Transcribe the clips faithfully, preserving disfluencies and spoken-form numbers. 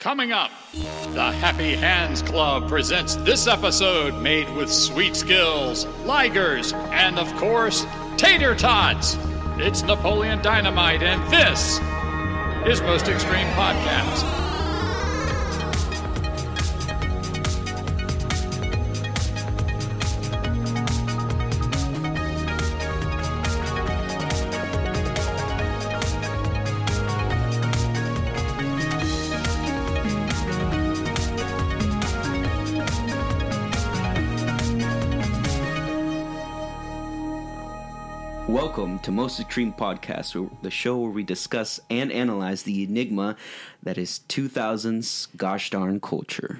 Coming up, the Happy Hands Club presents this episode made with sweet skills, ligers, and of course, tater tots. It's Napoleon Dynamite, and this is Most Extreme Podcast. Welcome to Most Extreme Podcast, the show where we discuss and analyze the enigma that is two thousands gosh darn culture.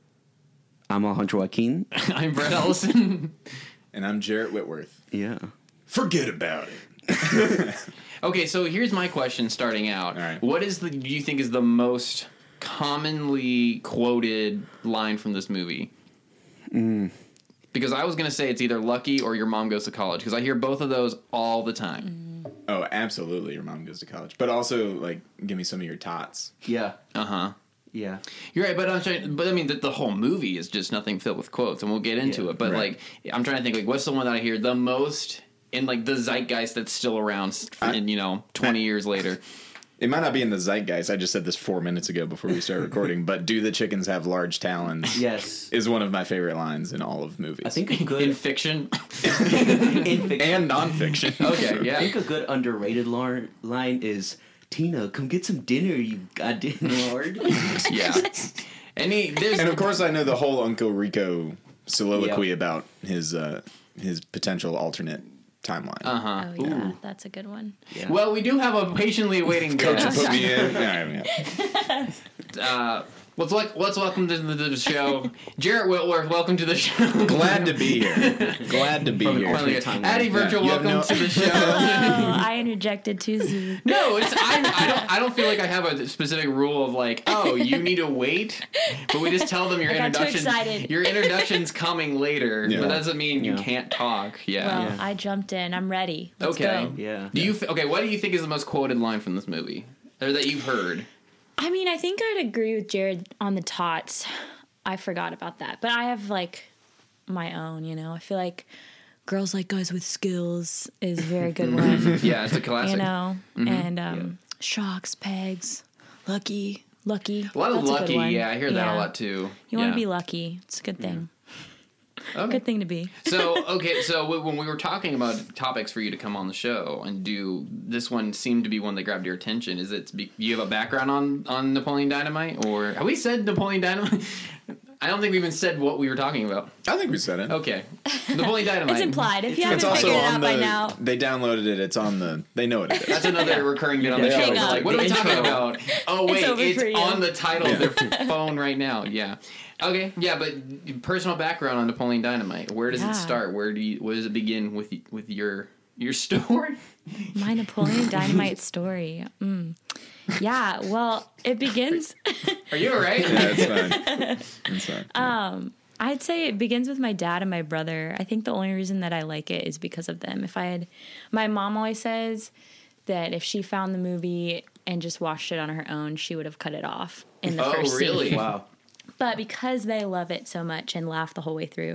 I'm Alejandro Joaquin. I'm Brett Ellison. And I'm Jarrett Whitworth. Yeah. Forget about it. Okay, so here's my question starting out. All right. What is the do you think is the most commonly quoted line from this movie? Mm. Because I was going to say it's either Lucky or Your Mom Goes to College, because I hear both of those all the time. Mm. Oh, absolutely, Your Mom Goes to College. But also, like, give me some of your tots. Yeah. Uh-huh. Yeah. You're right, but I'm trying, but I mean, the, the whole movie is just nothing filled with quotes, and we'll get into Yeah, it. But, right. like, I'm trying to think, like, what's the one that I hear the most in, like, the zeitgeist that's still around, I, in, you know, twenty years later? It might not be in the zeitgeist. I just said this four minutes ago before we started recording. But do the chickens have large talons? Yes. Is one of my favorite lines in all of movies. I think a good... In fiction? in fiction. And nonfiction. Okay, yeah. I think a good underrated lar- line is, Tina, come get some dinner, you goddamn lord. Yeah. Any, there's, And of course, I know the whole Uncle Rico soliloquy Yep. about his uh, his potential alternate timeline. Uh-huh. Oh, yeah, Ooh. that's a good one. Yeah. Well, we do have a patiently waiting Coach guest. put me in. Yeah, yeah. Uh, let's, wel- let's welcome to the, the show, Jarrett Whitworth. Welcome to the show. Glad to be here. Glad to be From an here. alternate timeline. Addie Virgil, Yeah, you have welcome no- to the show. Oh, I interjected too soon. No, it's I, I don't I don't feel like I have a specific rule of like, oh, you need to wait, but we just tell them your I got too introduction excited. your introduction's coming later, Yeah. but that doesn't mean you Yeah. can't talk. Yeah. Well, Yeah. I jumped in. I'm ready. Let's Okay. go. Yeah. Do you f- okay? What do you think is the most quoted line from this movie, or that you've heard? I mean, I think I'd agree with Jared on the tots. I forgot about that. But I have, like, my own, you know. I feel like Girls Like Guys with Skills is a very good one. Yeah, it's a classic. You know? Mhm. And um, Shocks, Pegs, Lucky, Lucky. A lot of That's a good lucky. one. Yeah, I hear that Yeah. a lot too. You yeah. want to be lucky. It's a good thing. Okay. Good thing to be. So, okay, so w- when we were talking about topics for you to come on the show and do, this one seemed to be one that grabbed your attention. Is it, be, you have a background on, on Napoleon Dynamite? Or have we said Napoleon Dynamite? I don't think we even said what we were talking about. I think we said it. Okay. Napoleon Dynamite. It's implied. If you It's haven't also figured it on out the. by now. They downloaded it. It's on the. They know what it is. That's another recurring bit on the Yeah. show. Hang It's up. like, what are we The talking intro. about? Oh, It's wait, over it's, for you. on the title of their phone right now. Yeah. Okay, yeah, but personal background on Napoleon Dynamite. Where does Yeah. it start? Where do you, where does it begin with with your your story? My Napoleon Dynamite story. Mm. Yeah, well, it begins. Are you all right? Yeah, it's fine. It's fine. um, I'd say it begins with my dad and my brother. I think the only reason that I like it is because of them. If I had, my mom always says that if she found the movie and just watched it on her own, she would have cut it off in the Oh, first really? scene. Wow. But because they love it so much and laugh the whole way through,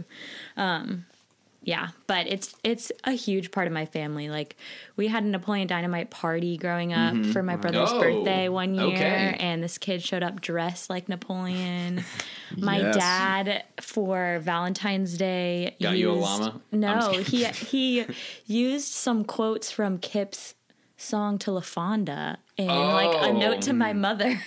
um, yeah. But it's it's a huge part of my family. Like, we had a Napoleon Dynamite party growing up for my brother's Oh, birthday one year, okay. and this kid showed up dressed like Napoleon. My Yes. dad for Valentine's Day Got used, you a llama? I'm No, just he he used some quotes from Kip's song to LaFonda and like a Oh. note to my mother.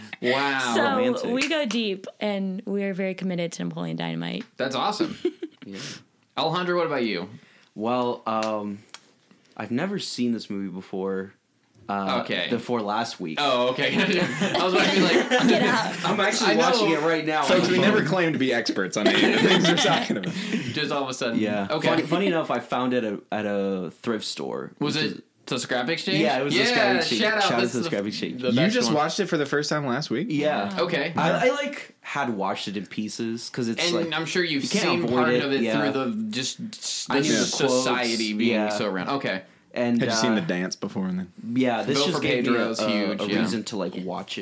Wow. So romantic. we go deep, and we are very committed to Napoleon Dynamite. That's awesome. Yeah. Alejandro, what about you? Well, um, I've never seen this movie before. Uh, Okay. Before last week. Oh, okay. I was about to be like, Get out. I'm actually I know. watching it right now. Folks, on we my never phone. claim to be experts on any of the things we're talking about. just all of a sudden. Yeah. Okay. Funny, funny enough, I found it at a, at a thrift store. Was which it is- the Scrap Exchange? Yeah, it was the yeah, Scrap Exchange. Shout out. Shout out That's to the the Scrap Exchange. the You best just one. watched it for the first time last week? Yeah. Okay. I, I like had watched it in pieces because it's And like I'm sure you've you can't seen avoid part it, of it yeah. through the just s- I the knew the society quotes, being yeah. so around. Okay. and Had you uh, seen the dance before and then? yeah, this Bill just for gave me a, Pedro's a, huge, a yeah. reason to like watch it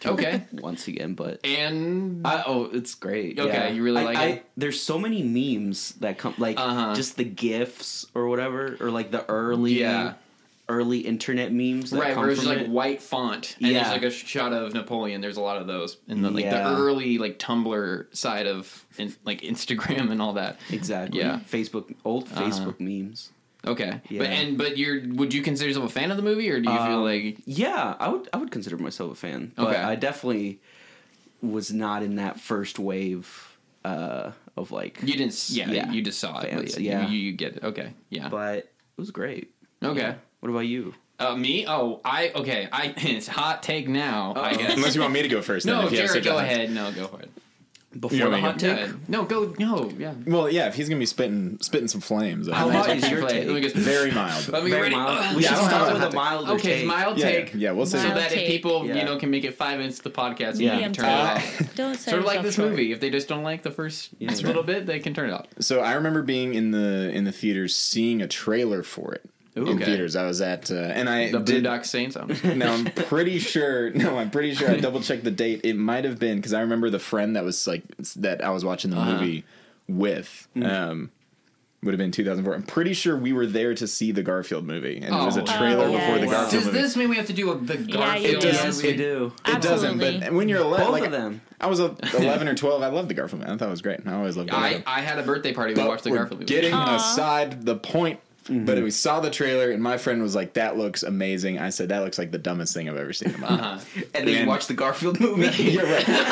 Okay. once again, but And I, oh, it's great. Okay, yeah. you really I- like I, it? There's so many memes that come, like Uh-huh. just the gifs or whatever, or like the early, Yeah. early internet memes. That right, come where it's from like it. white font, and Yeah. there's like a shot of Napoleon. There's a lot of those in the like Yeah. the early like Tumblr side of in, like Instagram and all that. Exactly. Yeah. Facebook, old Uh-huh. Facebook memes. Okay, Yeah. but and but you're would you consider yourself a fan of the movie, or do you feel Um, like Yeah, I would. I would consider myself a fan, but Okay. I definitely was not in that first wave uh, of like. you didn't? s- Yeah, Yeah. you just saw it. Fans, But yeah. you, you get it. Okay, yeah. But it was great. Okay. Yeah. What about you? Uh, me? Oh, I okay. I it's hot take now. I guess. Unless you want me to go first. then, No, if you have Jared, such a go hot- ahead. No, go for it. Before You the want me hot to take. Yeah. No, go. No, yeah. Well, yeah, if he's gonna be spitting spitting some flames, How I- hot about is your you take? Let me get very mild. Let me Very get ready. mild. Ugh. We Yeah, should I don't start have a with hot a take. milder Okay, take. mild Yeah, take. yeah, we'll say So Mild that if take. people, Yeah. you know, can make it five minutes to the podcast, Yeah. you Medium can turn it take. off. Don't say Sort of like yourself this short. movie. If they just don't like the first Yeah. little bit, they can turn it off. So I remember being in the in the theaters, seeing a trailer for it in okay. theaters. I was at, uh, and I The did. Boondock Saints. I'm just- Now I'm pretty sure. No, I'm pretty sure I double checked the date. It might have been because I remember the friend that was like that I was watching the Uh-huh. movie with. Um, would have been two thousand four. I'm pretty sure we were there to see the Garfield movie, and it was a Oh. trailer Oh, before the yes. Garfield Does movie. this mean we have to do a, the Garfield It does. Yes, movie? we do. It doesn't, Absolutely. but when you're eleven, Both like, of them. I was a- eleven or twelve. I loved the Garfield movie. I thought it was great. I always loved I, Garfield. I had a birthday party. We But watched the we're Garfield movie. Getting Aw. aside the point, Mm-hmm. but we saw the trailer, and my friend was like, "That looks amazing." I said, "That looks like the dumbest thing I've ever seen in my life." Uh-huh. And then you And- watch the Garfield movie. You're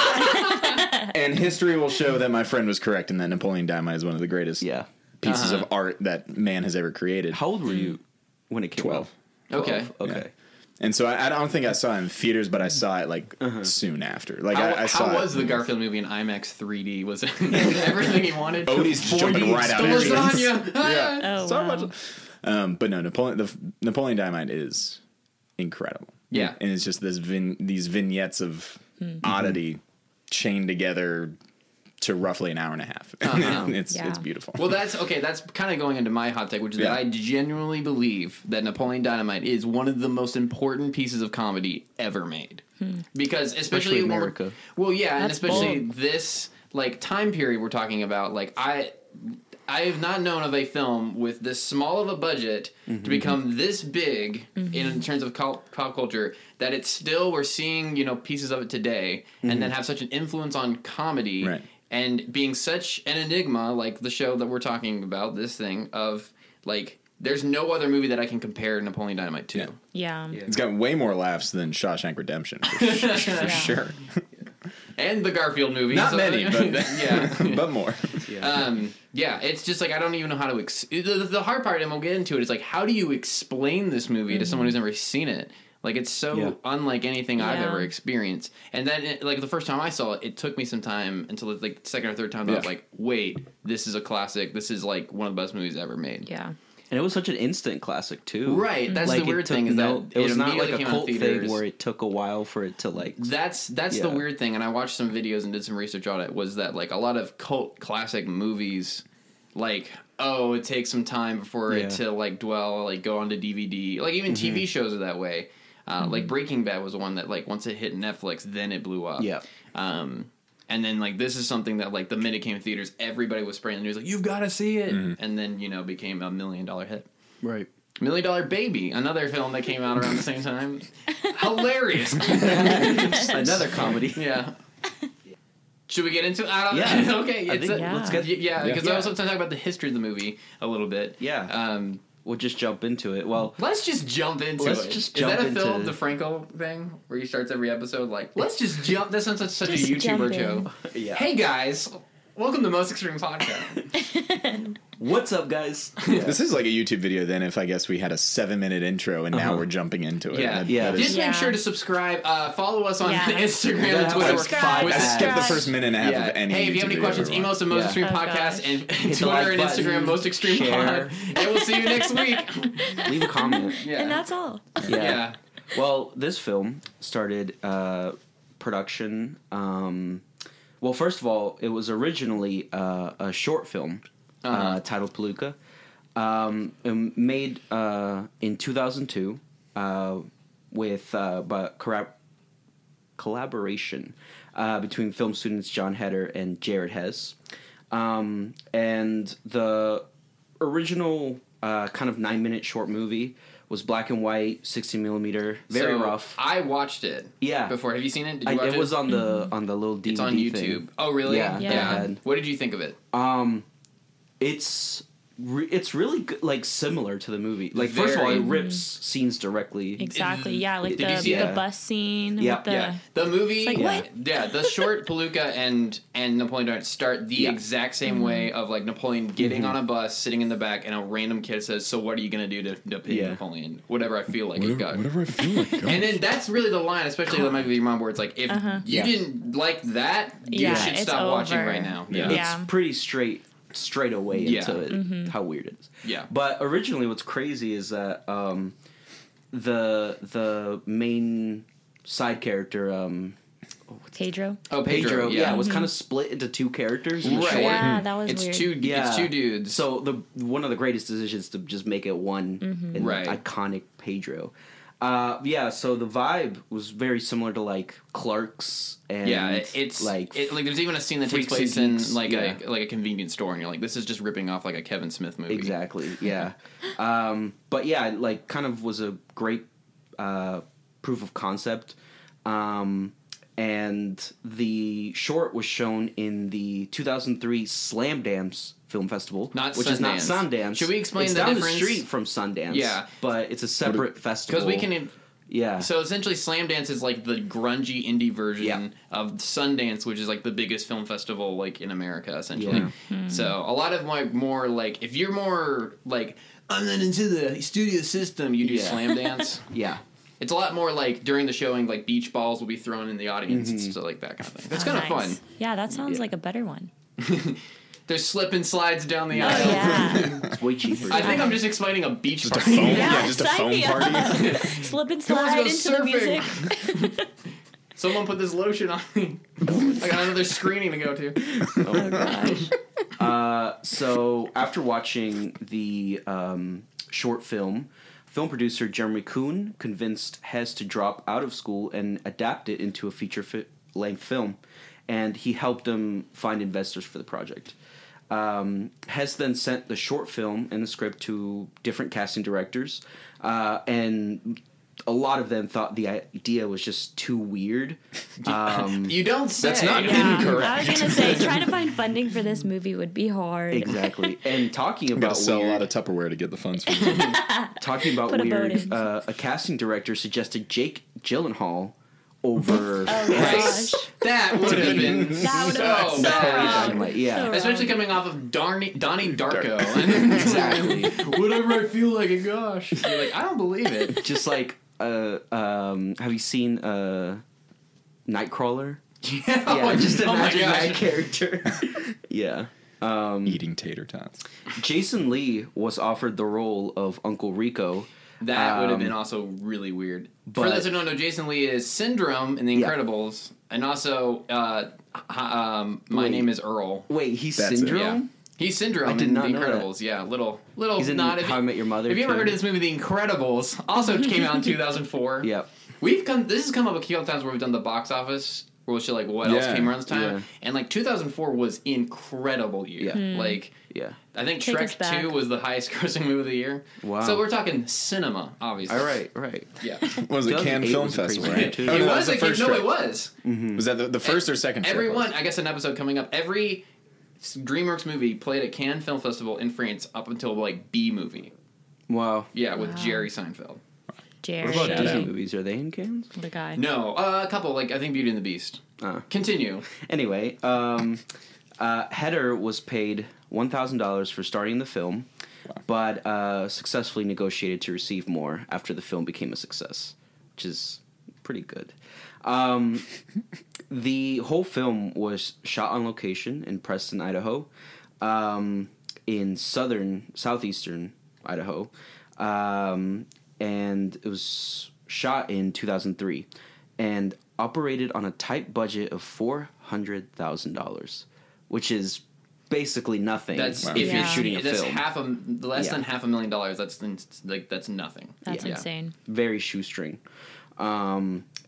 right. And history will show that my friend was correct, and that Napoleon Dynamite is one of the greatest Yeah. pieces Uh-huh. of art that man has ever created. How old were you when it came Twelve. out? Okay. twelve? Okay. And so I, I don't think I saw it in theaters, but I saw it like soon after. Like How, I, I saw how it. was the Garfield movie in IMAX three D? Was it everything he wanted? Odie's just jumping right out The of his lasagna. Yeah. Oh, so wow. much. Um, but no, Napoleon the Napoleon Dynamite is incredible. Yeah. and it's just this vin, these vignettes of oddity chained together to roughly an hour and a half. Uh-huh. it's Yeah. it's beautiful. Well, that's okay. That's kind of going into my hot take, which is Yeah. that I genuinely believe that Napoleon Dynamite is one of the most important pieces of comedy ever made. Because especially, Especially when we're- America. Well, yeah, and That's especially bold. this like time period we're talking about. Like I, I have not known of a film with this small of a budget Mm-hmm. to become this big in terms of cul- pop culture that it's still we're seeing you know pieces of it today, and then have such an influence on comedy. Mm-hmm. Right. And being such an enigma, like the show that we're talking about, this thing of like, there's no other movie that I can compare Napoleon Dynamite to. Yeah. Yeah. It's got way more laughs than Shawshank Redemption, for, sh- for Yeah. sure. And the Garfield movie. Not so- many, but yeah. but more. Um, yeah, it's just like I don't even know how to. Ex- the, the hard part, and we'll get into it, is like how do you explain this movie to someone who's never seen it? Like it's so Yeah. unlike anything I've Yeah. ever experienced. And then, it, like the first time I saw it, it took me some time until like the second or third time. I was Yeah. like, wait, this is a classic. This is like one of the best movies ever made. Yeah. And it was such an instant classic too. Right, that's Like, the it weird took thing is no- that it was not immediately like a came out in cult thing theaters. where it took a while for it to like. That's that's the Yeah. weird thing, and I watched some videos and did some research on it. Was that like a lot of cult classic movies, like oh, it takes some time before Yeah. it to like dwell, like go onto D V D. Like even T V shows are that way. Uh, Like Breaking Bad was one that like once it hit Netflix, then it blew up. Yeah. Um, and then like this is something that like the minute it came to theaters, everybody was spraying the news like you've got to see it, and then you know became a million dollar hit. Right. Million Dollar Baby, another film that came out around the same time. Hilarious. Another comedy. Yeah. Should we get into? I don't Yeah. know. Okay. I It's think a- Yeah. let's get. Y- yeah, because Yeah. I was also talking about the history of the movie a little bit. Yeah. Um, We'll just jump into it. Well, let's just jump into Let's it. just Is jump that a into- Philip DeFranco thing where he starts every episode like, let's just jump? That sounds like such Just a YouTuber jump in. joke. yeah. Hey guys, welcome to Most Extreme Podcast. What's up, guys? This is like a YouTube video then if I guess we had a seven minute intro and now Uh-huh. we're jumping into it. Yeah, That- Yeah. that is- Just Yeah. make sure to subscribe. Uh, follow us on Yeah. Instagram Yeah, and Twitter. subscribe, with- I skipped the Subscribe. first minute and a half Yeah. of any Hey, if you have YouTube any video questions, ever email us at Most Yeah. Extreme Oh, Podcast gosh. and the Twitter like and Instagram button, Most Extreme share. Pod. And we'll see you next week. Leave a comment. Yeah. And that's all. Yeah. yeah. Well, this film started uh, production. Um, well, first of all, it was originally uh, a short film uh Uh-huh. titled Palooka, um, and made uh, in two thousand two uh, with uh, by Karab- collaboration uh, between film students John Heder and Jared Hess. Um, and the original uh, kind of nine-minute short movie was black and white, sixteen millimeter, very So, rough. I watched it. Yeah. Before, have you seen it? Did you I, watch it it? was on the on the little D V D It's on YouTube. thing. Oh, really? Yeah, Yeah. that I had. What did you think of it? Um, it's re- it's really good, like similar to the movie. Like first of all, it Very. rips scenes directly. Exactly. Yeah, like Did you the see the it? bus scene. Yeah. With the, Yeah, the movie. It's like, yeah, what? yeah, the short Palooka and and Napoleon Dynamite start the Yeah. exact same Mm-hmm. way of like Napoleon getting Mhm. on a bus, sitting in the back, and a random kid says, "So what are you gonna do to, to pay Yeah. Napoleon? Whatever I feel like it Whatever, got." whatever I feel like. God. And then that's really the line, especially that might be your mom, where it's like, if Uh-huh. you Yeah. didn't like that, you Yeah, should it's stop watching over. right now. Yeah, It's Yeah. pretty straight straight away Yeah. into it, Mm-hmm. how weird it is. yeah. But originally, what's crazy is that um, the the main side character, um, Pedro. Oh, Pedro, Pedro. yeah, yeah, was kind of split into two characters. In the Right. short. Yeah, that was it's weird. two. Yeah. It's two dudes. So the one of the greatest decisions to just make it one Mm-hmm. and Right. iconic Pedro. Uh, yeah, so the vibe was very similar to like Clark's and Yeah, it- it's like like it, like there's even a scene that takes Freaks and place in Geeks, like yeah. a like a convenience store, and you're like, this is just ripping off like a Kevin Smith movie. exactly, yeah. um, but yeah, it, like kind of was a great uh, proof of concept. Um, and the short was shown in the two thousand three Slam Dance Film Festival, Not which is not Sundance. Sundance. Should we explain it's the down difference? the street from Sundance? Yeah. but it's a separate festival Because we can. Yeah. So essentially, Slam Dance is like the grungy indie version Yeah. of Sundance, which is like the biggest film festival like in America, essentially. Yeah. Hmm. So a lot of like more like if you're more like I'm not into the studio system, you do Yeah. Slam Dance. yeah. It's a lot more like during the showing, like beach balls will be thrown in the audience Mm-hmm. and stuff like that kind of thing. That's Oh, kind of nice. fun. Yeah, that sounds Yeah. like a better one. There's slip and slides down the Oh aisle. yeah. It's way cheaper. I think I'm just explaining a beach Just a party. foam, Yeah, yeah, just a sign foam me up. party. Slip and Who wants to slide go into the surfing? music. Someone put this lotion on me. I got another screening to go to. Oh gosh. Uh, so after watching the um, short film, film producer Jeremy Kuhn convinced Hess to drop out of school and adapt it into a feature-length film, and he helped him find investors for the project. Um, Hess then sent the short film and the script to different casting directors, uh, and a lot of them thought the idea was just too weird. Um, You don't say. That's not Yeah, incorrect. I was gonna say trying to find funding for this movie would be hard. exactly. And talking I'm gonna about sell weird, a lot of Tupperware to get the funds. For it. talking about Put a boat weird, in. uh, a casting director suggested Jake Gyllenhaal over Oh Right. gosh. That would have been That would have so been so bad. wrong. Dynamite, yeah. So wrong. Especially coming off of Darnie, Donnie Darko. And Exactly. Whatever I feel like, and gosh. You're like, I don't believe it. Just like, uh, um, have you seen uh, Nightcrawler? Yeah, Yeah, just oh my imagine that gosh. character. yeah. Um, Eating tater tots. Jason Lee was offered the role of Uncle Rico. That would have Um, been also really weird. For but- those who don't know, Jason Lee is Syndrome in The Yeah. Incredibles, and also uh, h- um, My Wait. Name is Earl. Wait, he's That's it. Syndrome? Yeah. He's Syndrome I did in not The know that. Incredibles. Yeah, little little He's in nod. If How I you- Met Your Mother. Have you ever too. heard of this movie, The Incredibles? Also came out in two thousand four. Yep. We've come. This has come up a couple times where we've done the box office. Where we'll show like what else Yeah. came around this time, Yeah. and like two thousand four was incredible year. Yeah. Like Yeah. I think Take us Shrek back. two was the highest grossing movie of the year. Wow. So we're talking cinema, obviously. All right, right. Yeah. What was it? two thousand Cannes eight Film was a crazy Festival, year, right? too. Oh, It no, that was. the a, first no, trip. it was. Was that the, the first or second? trip Everyone, was? I guess, an episode coming up. Every DreamWorks movie played at Cannes Film Festival in France up until like B movie. Wow. Yeah, with Wow. Jerry Seinfeld. Jerry. What about Disney Yeah. movies, are they in Cannes? The guy. No, uh, a couple. Like I think Beauty and the Beast. Uh. Continue. Anyway, um, uh, Heder was paid one thousand dollars for starting the film, but uh, successfully negotiated to receive more after the film became a success, which is pretty good. Um, the whole film was shot on location in Preston, Idaho, um, in southern, southeastern Idaho, um, and it was shot in two thousand three and operated on a tight budget of four hundred thousand dollars, which is basically nothing. That's Wow. if Yeah. you're shooting. a That's film. half a less Yeah. than half a million dollars. That's like that's nothing. That's Yeah. insane. Very shoestring. Um,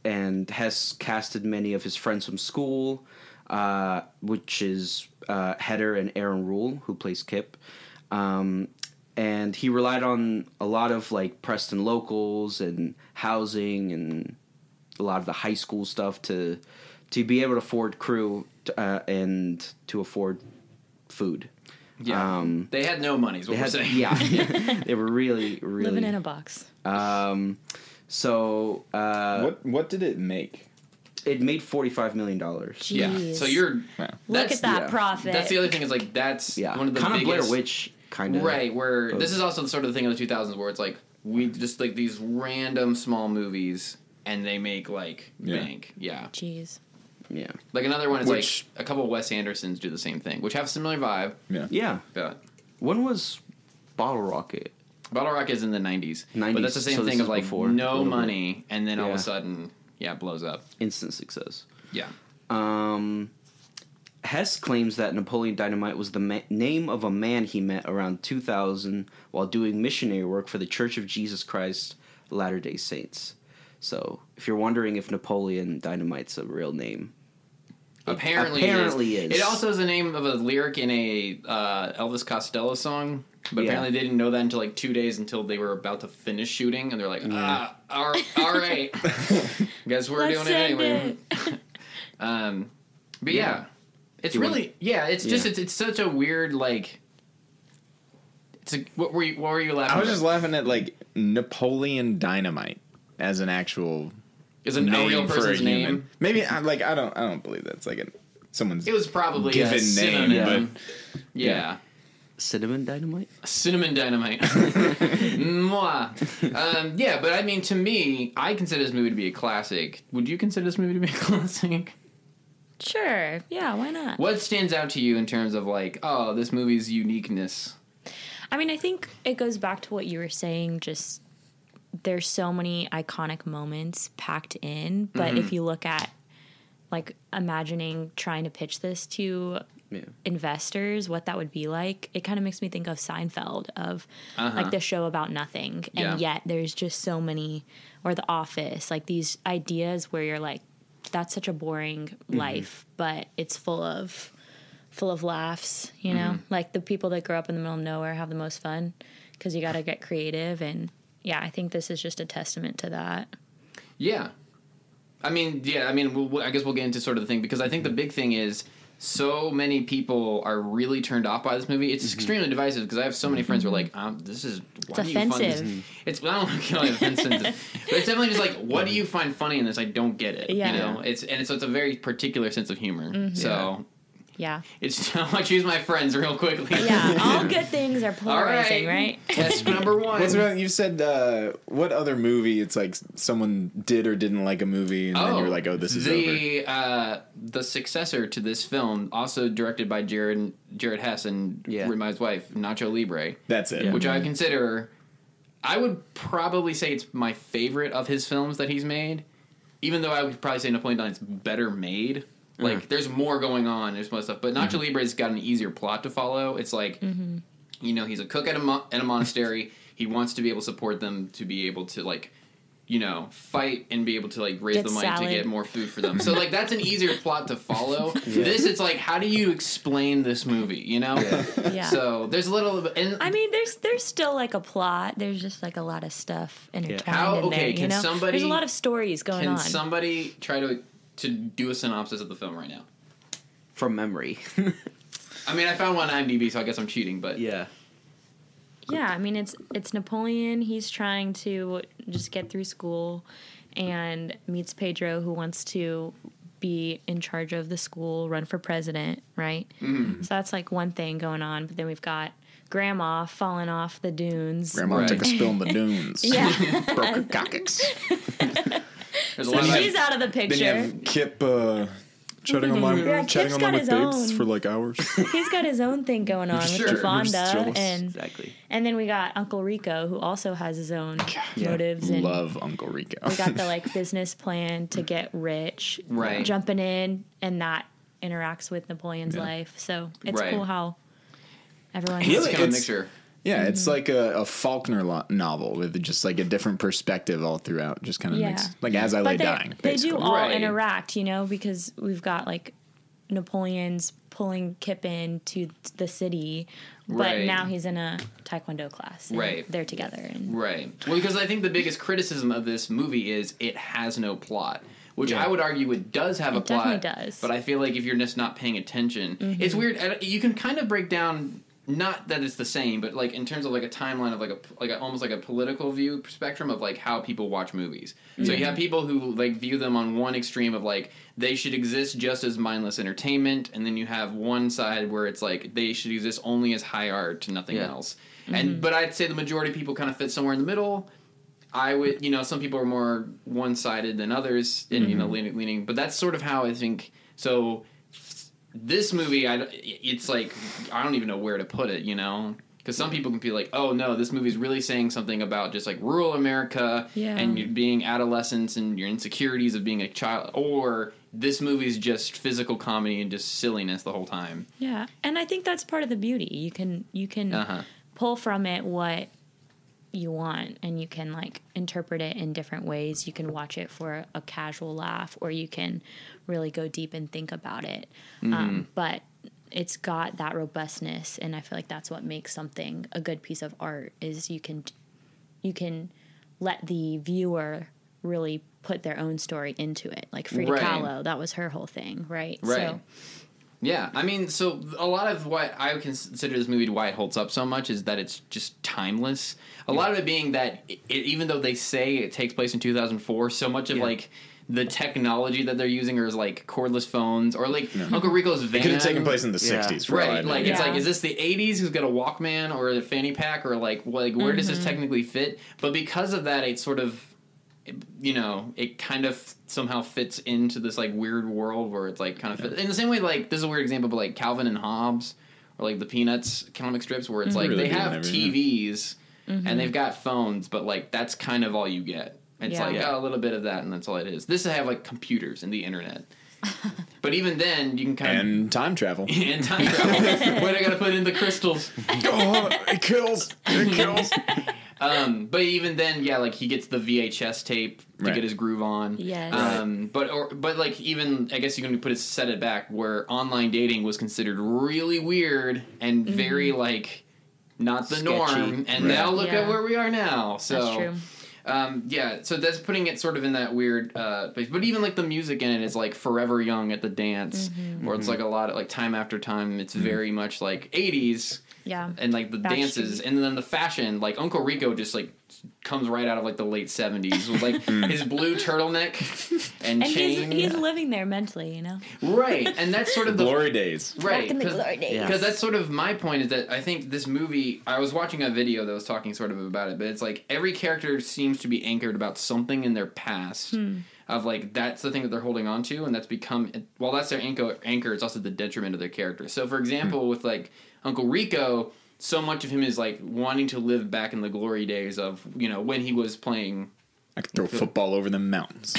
and Hess casted many of his friends from school, uh, which is uh, Heder and Aaron Rule, who plays Kip. Um, and he relied on a lot of like Preston locals and housing and a lot of the high school stuff to to be able to afford crew uh, and to afford food. Yeah, um, they had no money. Is what they we're had, saying. Yeah, they were really, really living in a box. Um, so uh, what what did it make? It made forty-five million dollars. Yeah, so you're Wow. Look at that yeah. profit. That's the other thing is like that's Yeah, one of the kind of biggest, Blair Witch, kind of right? Where both. this is also sort of the thing of the two thousands where it's like we just like these random small movies and they make like Yeah. bank. Yeah, Jeez. Yeah, like another one is Which- like a couple of Wes Andersons do the same thing, which have similar vibe. Yeah. yeah. But When was Bottle Rocket? Bottle Rocket is in the nineties, but nineties, that's the same so this thing is of like before, a no little bit. money and then all of Yeah. a sudden, yeah, it blows up. Instant success. Yeah. Um, Hess claims that Napoleon Dynamite was the ma- name of a man he met around two thousand while doing missionary work for the Church of Jesus Christ Latter-day Saints. So, if you're wondering if Napoleon Dynamite's a real name, Apparently, apparently it is. is. It also is the name of a lyric in a uh, Elvis Costello song, but Yeah. apparently they didn't know that until like two days until they were about to finish shooting, and they're like, ah, all right, all right. guess we're Let's doing it send anyway. um, but yeah, Yeah. it's Do you really want- yeah, it's just Yeah. it's it's such a weird like. It's a, what were you what were you laughing? I was at? just laughing at like Napoleon Dynamite as an actual Is it a name real for a person's human. name? Maybe I, like I don't I don't believe that's like a someone's It was probably given a name, synonym. Yeah. Yeah. Cinnamon Dynamite? Cinnamon Dynamite. Mwah. Um, yeah, but I mean, to me, I consider this movie to be a classic. Would you consider this movie to be a classic? Sure. Yeah, why not? What stands out to you in terms of, like, oh, this movie's uniqueness? I mean, I think it goes back to what you were saying, just there's so many iconic moments packed in, but Mm-hmm. if you look at like imagining trying to pitch this to Yeah. investors, what that would be like, it kind of makes me think of Seinfeld, of Uh-huh. like the show about nothing, and Yeah. yet there's just so many, or The Office, like these ideas where you're like, that's such a boring Mm-hmm. life, but it's full of full of laughs, you know? Mm-hmm. Like the people that grow up in the middle of nowhere have the most fun because you got to get creative. And yeah, I think this is just a testament to that. Yeah. I mean, yeah, I mean, we'll, I guess we'll get into sort of the thing, because I think the big thing is so many people are really turned off by this movie. It's extremely divisive, because I have so many friends who are like, um, this is... Why It's do you find this? offensive. It's, I don't know if it's offensive, but it's definitely just like, what do you find funny in this? I don't get it. Yeah. You know? It's, and it's, it's a very particular sense of humor. So... Yeah. It's how I choose my friends real quickly. Yeah. All good things are All polarizing, right. right? Test number one. What's about, you said uh, what other movie? It's like someone did or didn't like a movie, and then you're like, "Oh, this is over." the uh, the successor to this film, also directed by Jared Jared Hess and Yeah. my wife Nacho Libre, That's it. which I consider. I would probably say it's my favorite of his films that he's made, even though I would probably say Napoleon Dynamite's better made. Like, Mm. there's more going on. There's more stuff. But Nacho Libre's got an easier plot to follow. It's like, you know, he's a cook at a, mo- at a monastery. He wants to be able to support them to be able to, like, you know, fight and be able to, like, raise Get the money salad. to get more food for them. So, like, that's an easier plot to follow. This, it's like, how do you explain this movie, you know? Yeah. So, there's a little bit... And I mean, there's there's still like a plot. There's just like a lot of stuff intertwined How- in okay, there. You can know, somebody- there's a lot of stories going can on. somebody try to to do a synopsis of the film right now? From memory. I mean, I found one on IMDb, so I guess I'm cheating, but... yeah. Yeah, I mean, it's it's Napoleon. He's trying to just get through school, and meets Pedro, who wants to be in charge of the school, run for president, right? Mm-hmm. So that's like one thing going on. But then we've got Grandma falling off the dunes. Grandma Right. took a spill in the dunes. Yeah, Broke her coccyx. There's a lot of... she's out of the Then you picture. have Kip uh, chatting on my Yeah, chatting Kip's on got my his babes own. for like hours. He's got his own thing going on Sure. with We're Fonda, just jealous. and Exactly. and then we got Uncle Rico, who also has his own Yeah. motives, and Love Uncle Rico. we got the like business plan to get rich, Right. jumping in, and that interacts with Napoleon's Yeah. life. So it's Right. cool how everyone. He It's Really, kind of a it's- mixture. Yeah, mm-hmm. it's like a, a Faulkner lo- novel with just like a different perspective all throughout. Just kind of yeah. makes like As I Lay they, Dying. They basically. do all right. interact, you know, because we've got like Napoleon's pulling Kip into the city, but right. now he's in a taekwondo class. And right. they're together. And right. Well, because I think the biggest criticism of this movie is it has no plot. Which yeah. I would argue it does have it a plot. It definitely does. But I feel like if you're just not paying attention, mm-hmm. it's weird. You can kind of break down, not that it's the same, but like in terms of like a timeline of like a like a, almost like a political view spectrum of like how people watch movies. Mm-hmm. So you have people who like view them on one extreme of like they should exist just as mindless entertainment, and then you have one side where it's like they should exist only as high art, nothing yeah. else. Mm-hmm. And but I'd say the majority of people kind of fit somewhere in the middle. I would, you know, some people are more one-sided than others, and mm-hmm. you know, leaning, leaning. But that's sort of how I think. So, this movie, I, it's like I don't even know where to put it, you know, because some people can be like, "Oh no, this movie's really saying something about just like rural America yeah. and you being adolescents and your insecurities of being a child," or this movie's just physical comedy and just silliness the whole time. Yeah, and I think that's part of the beauty. You can you can uh-huh. pull from it what you want, and you can like interpret it in different ways. You can watch it for a casual laugh, or you can really go deep and think about it. Mm-hmm. Um, but it's got that robustness, and I feel like that's what makes something a good piece of art. Is you can you can let the viewer really put their own story into it. Like Frida right. Kahlo, that was her whole thing, right? Right. So, yeah, I mean, so a lot of what I would consider this movie why it holds up so much is that it's just timeless. A yeah. lot of it being that it, even though they say it takes place in two thousand four, so much of yeah. like the technology that they're using is like cordless phones or like yeah. Uncle Rico's van. It could have taken place in the yeah. sixties, for right? Like yeah. it's like, is this the eighties? Who's got a Walkman or a fanny pack or like like where mm-hmm. does this technically fit? But because of that, it's sort of, you know, it kind of somehow fits into this like weird world where it's like kind of fit. In the same way, like this is a weird example, but like Calvin and Hobbes or like the Peanuts comic strips where it's mm-hmm. like really they have T Vs mm-hmm. and they've got phones, but like that's kind of all you get. It's yeah. like yeah. oh, a little bit of that, and that's all it is. This will have like computers and the internet. But even then, you can kind and of and time travel and time travel. Where they gotta put in the crystals? Oh, it kills! It kills! Um, but even then, yeah, like he gets the V H S tape to right. get his groove on. Yes. Um, but or but like even I guess you can put it set it back where online dating was considered really weird and mm-hmm. very like not the sketchy. Norm. And right. now look yeah. at where we are now. So. That's true. Um, yeah, so that's putting it sort of in that weird uh, place. But even like the music in it is like Forever Young at the Dance, mm-hmm. where it's like a lot of like Time After Time. It's mm-hmm. very much like eighties. Yeah. And like the Backstreet. dances, and then the fashion, like Uncle Rico just like comes right out of like the late seventies with like his blue turtleneck and, And chain. he's, he's living there mentally, you know? Right, and that's sort of the glory days. right Back in the cause, glory days. Yeah. Because that's sort of my point is that I think this movie. I was watching a video that was talking sort of about it, but it's like every character seems to be anchored about something in their past. Hmm. Of like that's the thing that they're holding on to, and that's become well, that's their anchor. Anchor. It's also the detriment of their character. So, for example, hmm. with like Uncle Rico. So much of him is like wanting to live back in the glory days of, you know, when he was playing. I could throw football over the mountains.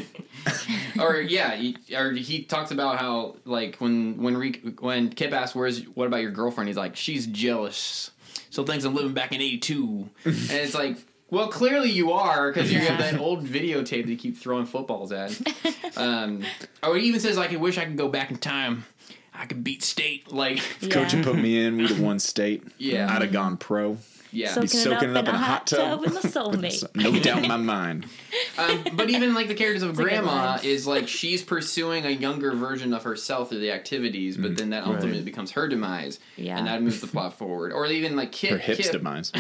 Or yeah, he, or he talks about how like when when Rick, when Kip asks, "Where's what about your girlfriend?" He's like, "She's jealous. Still thinks I'm living back in eighty-two." And it's like, well, clearly you are because you have that old videotape that you keep throwing footballs at. Um, or he even says like, "I wish I could go back in time. I could beat state." Like, If Yeah. coach had put me in, we'd have won state. Yeah. I'd have gone pro. yeah. So- Be soaking it up in a hot tub. with my soulmate. No doubt in my mind. Um, but even like the characters of a good Grandma line. is like she's pursuing a younger version of herself through the activities, but then that ultimately Right. becomes her demise, Yeah. and that moves the plot forward. Or even like Kip, Her hips Kip demise.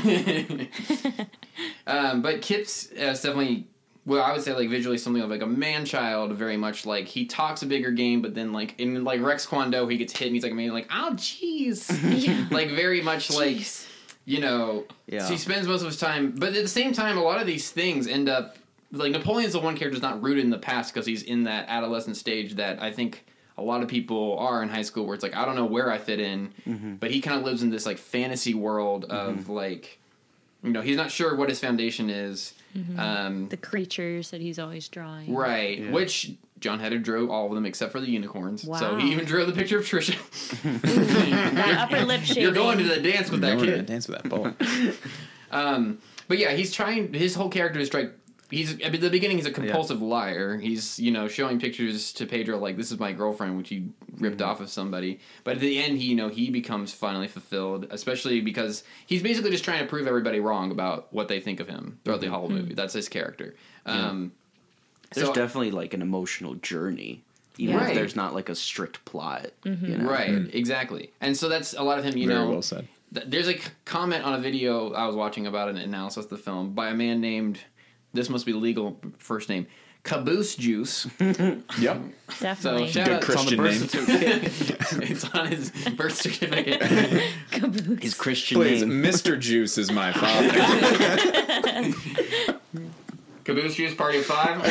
um, but Kip's uh, is definitely. Well, I would say like visually something of like a man child, very much like he talks a bigger game, but then like in like Rex Kwon Do, he gets hit and he's like, man, like, oh jeez, Yeah. like very much like Jeez. you know. Yeah. So he spends most of his time, but at the same time, a lot of these things end up like Napoleon's the one character that's not rooted in the past because he's in that adolescent stage that I think a lot of people are in high school where it's like I don't know where I fit in, Mm-hmm. but he kind of lives in this like fantasy world of Mm-hmm. like. You know, he's not sure what his foundation is. Mm-hmm. Um, The creatures that he's always drawing. right. Yeah. Which John Heder drew all of them except for the unicorns. Wow. So he even drew the picture of Trisha. That upper lip shading. You're going to the dance with that Going to kid. dance with that boy. Um, but yeah, he's trying. His whole character is trying. He's at the beginning. He's a compulsive yeah. liar. He's you know showing pictures to Pedro like this is my girlfriend, which he ripped mm-hmm. off of somebody. But at the end, he you know he becomes finally fulfilled, especially because he's basically just trying to prove everybody wrong about what they think of him throughout mm-hmm. the whole movie. That's his character. Um, There's so, definitely like an emotional journey, even right. if there's not like a strict plot. Mm-hmm. You know? Right, Mm. exactly. And so that's a lot of him. You Very know, well said. th- there's a c- comment on a video I was watching about an analysis of the film by a man named. This must be legal first name. Caboose Juice. Yep. Definitely. So shout Good out Christian name. It's on his birth certificate. Caboose. His Christian Please, name. Mister Juice is my father. Caboose Juice Party of Five.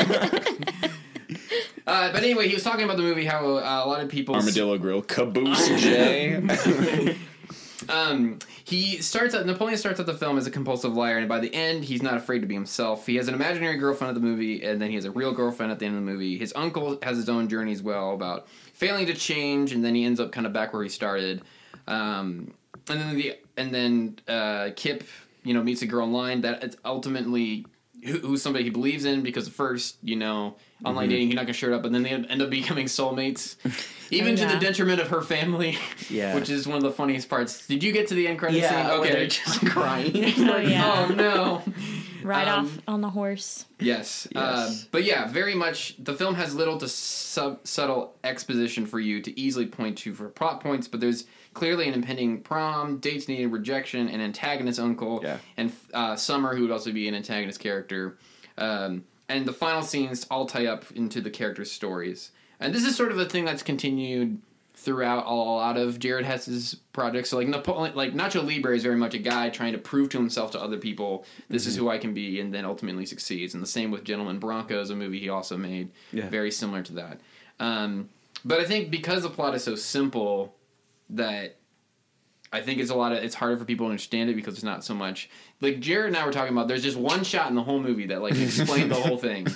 uh, but anyway, he was talking about the movie, how uh, a lot of people... Armadillo Grill. Caboose J. Um, he starts out, Napoleon starts out the film as a compulsive liar, and by the end, he's not afraid to be himself. He has an imaginary girlfriend at the movie, and then he has a real girlfriend at the end of the movie. His uncle has his own journey as well about failing to change, and then he ends up kind of back where he started. Um, and then the and then uh, Kip, you know, meets a girl online that it's ultimately who, who's somebody he believes in because at first, you know, online mm-hmm. dating, he's not gonna shirt up, but then they end up becoming soulmates, even oh, yeah. to the detriment of her family. Yeah, which is one of the funniest parts. Did you get to the end credit yeah, scene? Okay, they're just crying. Oh, yeah. Oh no! Right um, off on the horse. Yes, Yes. Uh, but yeah, very much. The film has little to sub- subtle exposition for you to easily point to for plot points, but there's clearly an impending prom, dates needed, rejection, an antagonist uncle, yeah. and uh, Summer, who would also be an antagonist character. Um, and the final scenes all tie up into the characters' stories. And this is sort of a thing that's continued throughout a lot of Jared Hess's projects. So like Napoleon, like Nacho Libre is very much a guy trying to prove to himself to other people, this mm-hmm. is who I can be, and then ultimately succeeds. And the same with Gentleman Broncos, a movie he also made, yeah. very similar to that. Um, but I think because the plot is so simple that I think it's a lot of it's harder for people to understand it because there's not so much like Jared and I were talking about. There's just one shot in the whole movie that like explained the whole thing.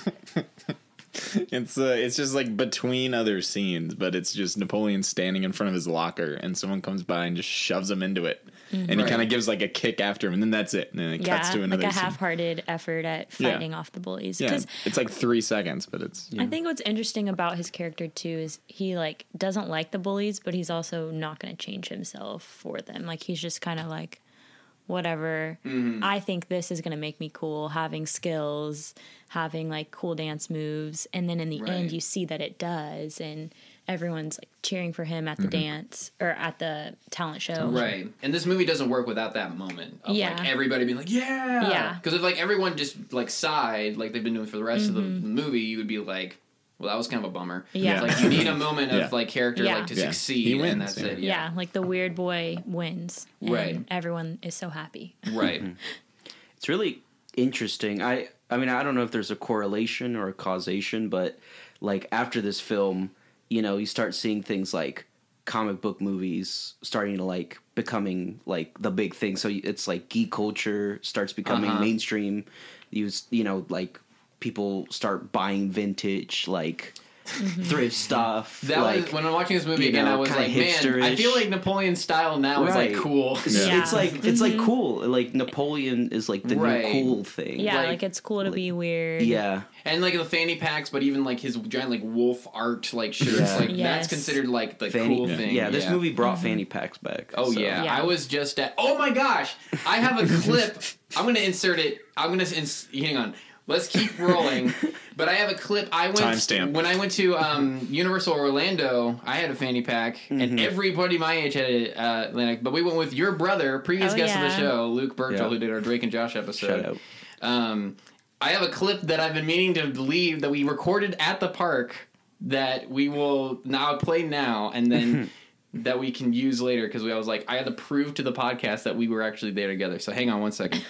It's uh, it's just like between other scenes, but it's just Napoleon standing in front of his locker, and someone comes by and just shoves him into it, mm-hmm. and he right. kind of gives like a kick after him, and then that's it, and then it yeah, cuts to another like a scene. half-hearted effort at fighting yeah. off the bullies. Yeah, it's like three seconds, but it's. You know. I think what's interesting about his character too is he like doesn't like the bullies, but he's also not going to change himself for them. Like he's just kind of like, whatever. Mm-hmm. I think this is going to make me cool, having skills, having like cool dance moves, and then in the right. end you see that it does, and everyone's like cheering for him at the mm-hmm. dance or at the talent show. Right. And this movie doesn't work without that moment of yeah. like everybody being like, yeah. Yeah. Because if like everyone just like sighed like they've been doing for the rest mm-hmm. of the movie, you would be like, well, that was kind of a bummer. Yeah. Like you need a moment of yeah. like character yeah. like to yeah. succeed, He wins, and that's yeah. it. Yeah. yeah, like the weird boy wins, and right? Everyone is so happy. Right. It's really interesting. I I mean, I don't know if there's a correlation or a causation, but like after this film, you know, you start seeing things like comic book movies starting to like becoming like the big thing. So it's like geek culture starts becoming uh-huh. mainstream. You you know, like people start buying vintage like mm-hmm. thrift stuff. That like, was when I'm watching this movie again. know, I was like, man, I feel like Napoleon's style now right. is like cool. It's, Yeah. it's like it's like Mm-hmm. cool. Like Napoleon is like the Right. new cool thing. Yeah, Like- like, it's cool to like- be weird. Yeah. And like the fanny packs, but even like his giant like wolf art like shirts, Yeah. like Yes. that's considered like the Fanny, cool yeah. thing. Yeah, this movie brought fanny packs back. Oh so. yeah. Yeah. I was just at. Oh my gosh, I have a clip. I'm gonna insert it. I'm gonna ins- hang on. Let's keep rolling. But I have a clip. I went Timestamp. when I went to um, Universal Orlando. I had a fanny pack, Mm-hmm. and everybody my age had a uh, Atlantic. But we went with your brother, previous Oh, guest of the yeah. show, Luke Burchell, Yeah. who did our Drake and Josh episode. Shout out. Um, I have a clip that I've been meaning to leave that we recorded at the park that we will now play now, and then that we can use later because I was like, I had to prove to the podcast that we were actually there together. So hang on one second.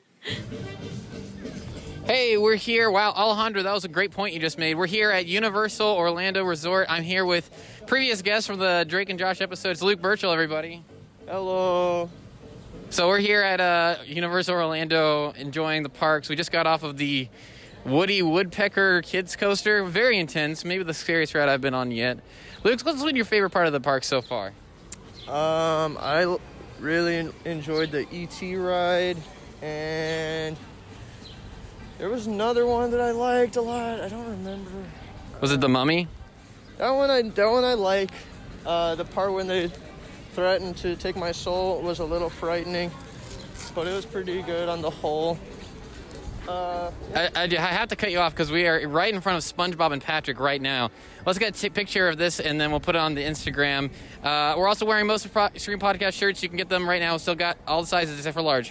Hey, we're here. Wow, Alejandro, that was a great point you just made. We're here at Universal Orlando Resort. I'm here with previous guests from the Drake and Josh episodes, Luke Burchell, everybody. Hello. So we're here at uh, Universal Orlando enjoying the parks. We just got off of the Woody Woodpecker kids coaster. Very intense. Maybe the scariest ride I've been on yet. Luke, what's been your favorite part of the park so far? Um, I l- really enjoyed the E T ride, and there was another one that I liked a lot. I don't remember. Was it the Mummy? That one I that one I like. Uh, the part when they threatened to take my soul was a little frightening, but it was pretty good on the whole. Uh, I, I, I have to cut you off because we are right in front of SpongeBob and Patrick right now. Let's get a t- picture of this, and then we'll put it on the Instagram. Uh, we're also wearing most of Pro- Stream Podcast shirts. You can get them right now. Still got all the sizes except for large.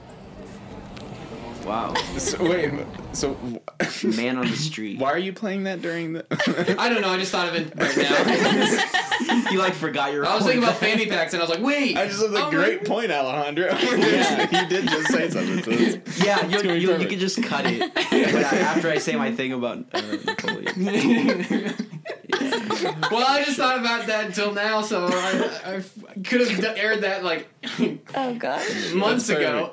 Wow. So, wait, so Man on the street. why are you playing that during the? I don't know. I just thought of it right now. You like forgot your. I was thinking about fanny packs, and I was like, wait. I just have the oh great my- point, Alejandro. Yeah, you did just say something. So it's- Yeah, you, gonna be you, you perfect. can just cut it But after I say my thing about uh, Napoleon. Well, I just thought about that until now, so I, I could have d- aired that like Oh God. months That's ago.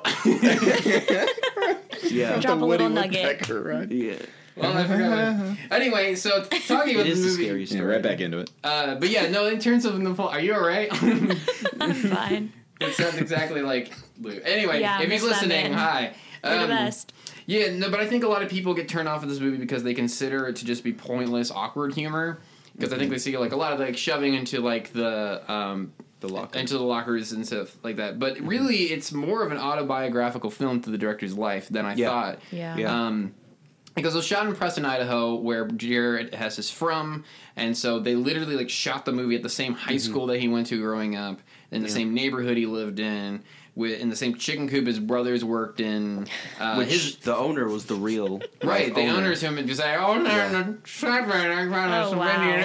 Yeah. Drop the a little Woody nugget. Woodpecker ride. Yeah. Well, I forgot. Anyway, so talking about It is the a movie, scary Yeah, story. right back into it. uh, but yeah, no. In terms of Napoleon, are you all right? I'm fine. It sounds exactly like Lou. Anyway, Yeah, if he's miss that listening, man. hi. You're the Um, best. Yeah, no, but I think a lot of people get turned off of this movie because they consider it to just be pointless, awkward humor. Because I think they see like a lot of like shoving into like the um, The locker. into the lockers and stuff like that. But really, it's more of an autobiographical film to the director's life than I Yeah. thought. Yeah. Yeah. Um, because it was shot in Preston, Idaho, where Jared Hess is from, and so they literally like shot the movie at the same high school that he went to growing up, in the Yeah. same neighborhood he lived in, with in the same chicken coop his brothers worked in. Uh, Which his the owner was the real right, life the owner. owner's him and just say, "Oh, no, Yeah. no, sideburn, I found Oh, some wow. Indian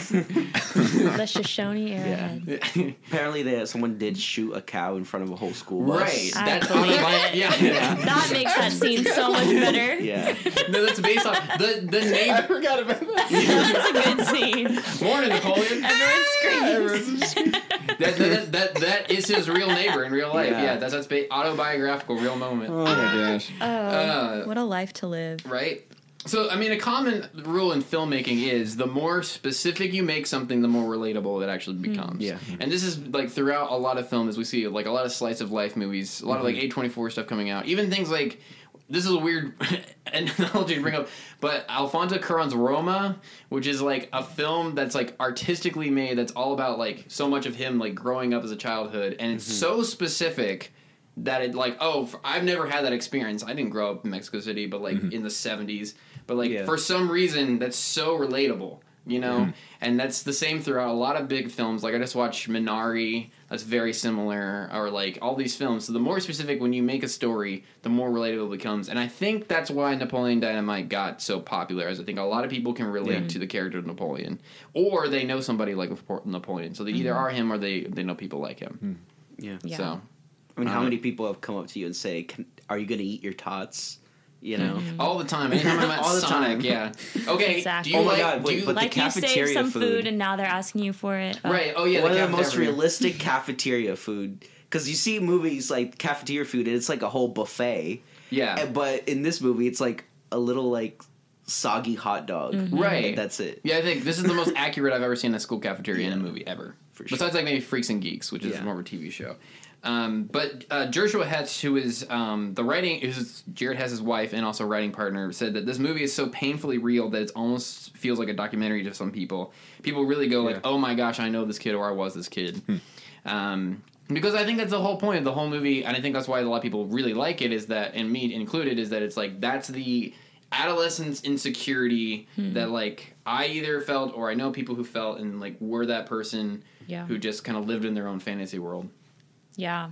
airheads." The Shoshone Airhead. Apparently, they someone did shoot a cow in front of a whole school bus. Right, I that's believe autobi- it. yeah, Yeah. That makes that scene so much better. Yeah. no, that's based on the the I neighbor. forgot about that. That's a good scene. Morning, Napoleon. Everyone screams. that, that, that that is his real neighbor in real life. Yeah, Yeah. that's that's ba- autobiographical, real moment. Oh my gosh. Oh, Uh, what a life to live. Right. So, I mean, a common rule in filmmaking is the more specific you make something, the more relatable it actually becomes. Yeah. And this is like throughout a lot of films we see, like a lot of slice of life movies, a lot of like A twenty-four stuff coming out. Even things like, this is a weird analogy to bring up, but Alfonso Cuarón's Roma, which is like a film that's like artistically made, that's all about like so much of him like growing up as a childhood, and it's so specific that it like, oh, f- I've never had that experience. I didn't grow up in Mexico City, but like in the seventies, but like Yeah. for some reason that's so relatable, you know. And that's the same throughout a lot of big films. Like I just watched Minari, that's very similar, or like all these films. So the more specific when you make a story, the more relatable it becomes. And I think that's why Napoleon Dynamite got so popular, as I think a lot of people can relate Yeah. to the character of Napoleon, or they know somebody like Napoleon. So they either are him or they they know people like him. Yeah. Yeah. So. I mean, how Uh, many people have come up to you and say, Can, "Are you going to eat your tots?" You know. All the time. Anytime I'm at All the Sonic, time. yeah. Okay, Exactly. do you Oh my like... God, do wait, you, but- the Like you saved cafeteria some food. food. and now they're asking you for it. Oh. right, oh yeah, One the of the most cafeteria. realistic cafeteria food, because you see movies like cafeteria food, and it's like a whole buffet. Yeah. And- But in this movie, it's like a little like soggy hot dog. Right. And that's it. Yeah, I think this is the most accurate I've ever seen a school cafeteria in a Yeah. movie ever. For sure. Besides, like maybe Freaks and Geeks, which is Yeah. more of a T V show. Um, but uh, Joshua Hetz, who is um, the writing, who's Jared Hess's wife and also writing partner, said that this movie is so painfully real that it almost feels like a documentary to some people. People really go like, Yeah. "Oh my gosh, I know this kid," or "I was this kid." Um, because I think that's the whole point of the whole movie, and I think that's why a lot of people really like it. Is that, and me included, is that it's like that's the adolescence insecurity that like I either felt or I know people who felt, and like were that person Yeah. who just kind of lived in their own fantasy world. Yeah.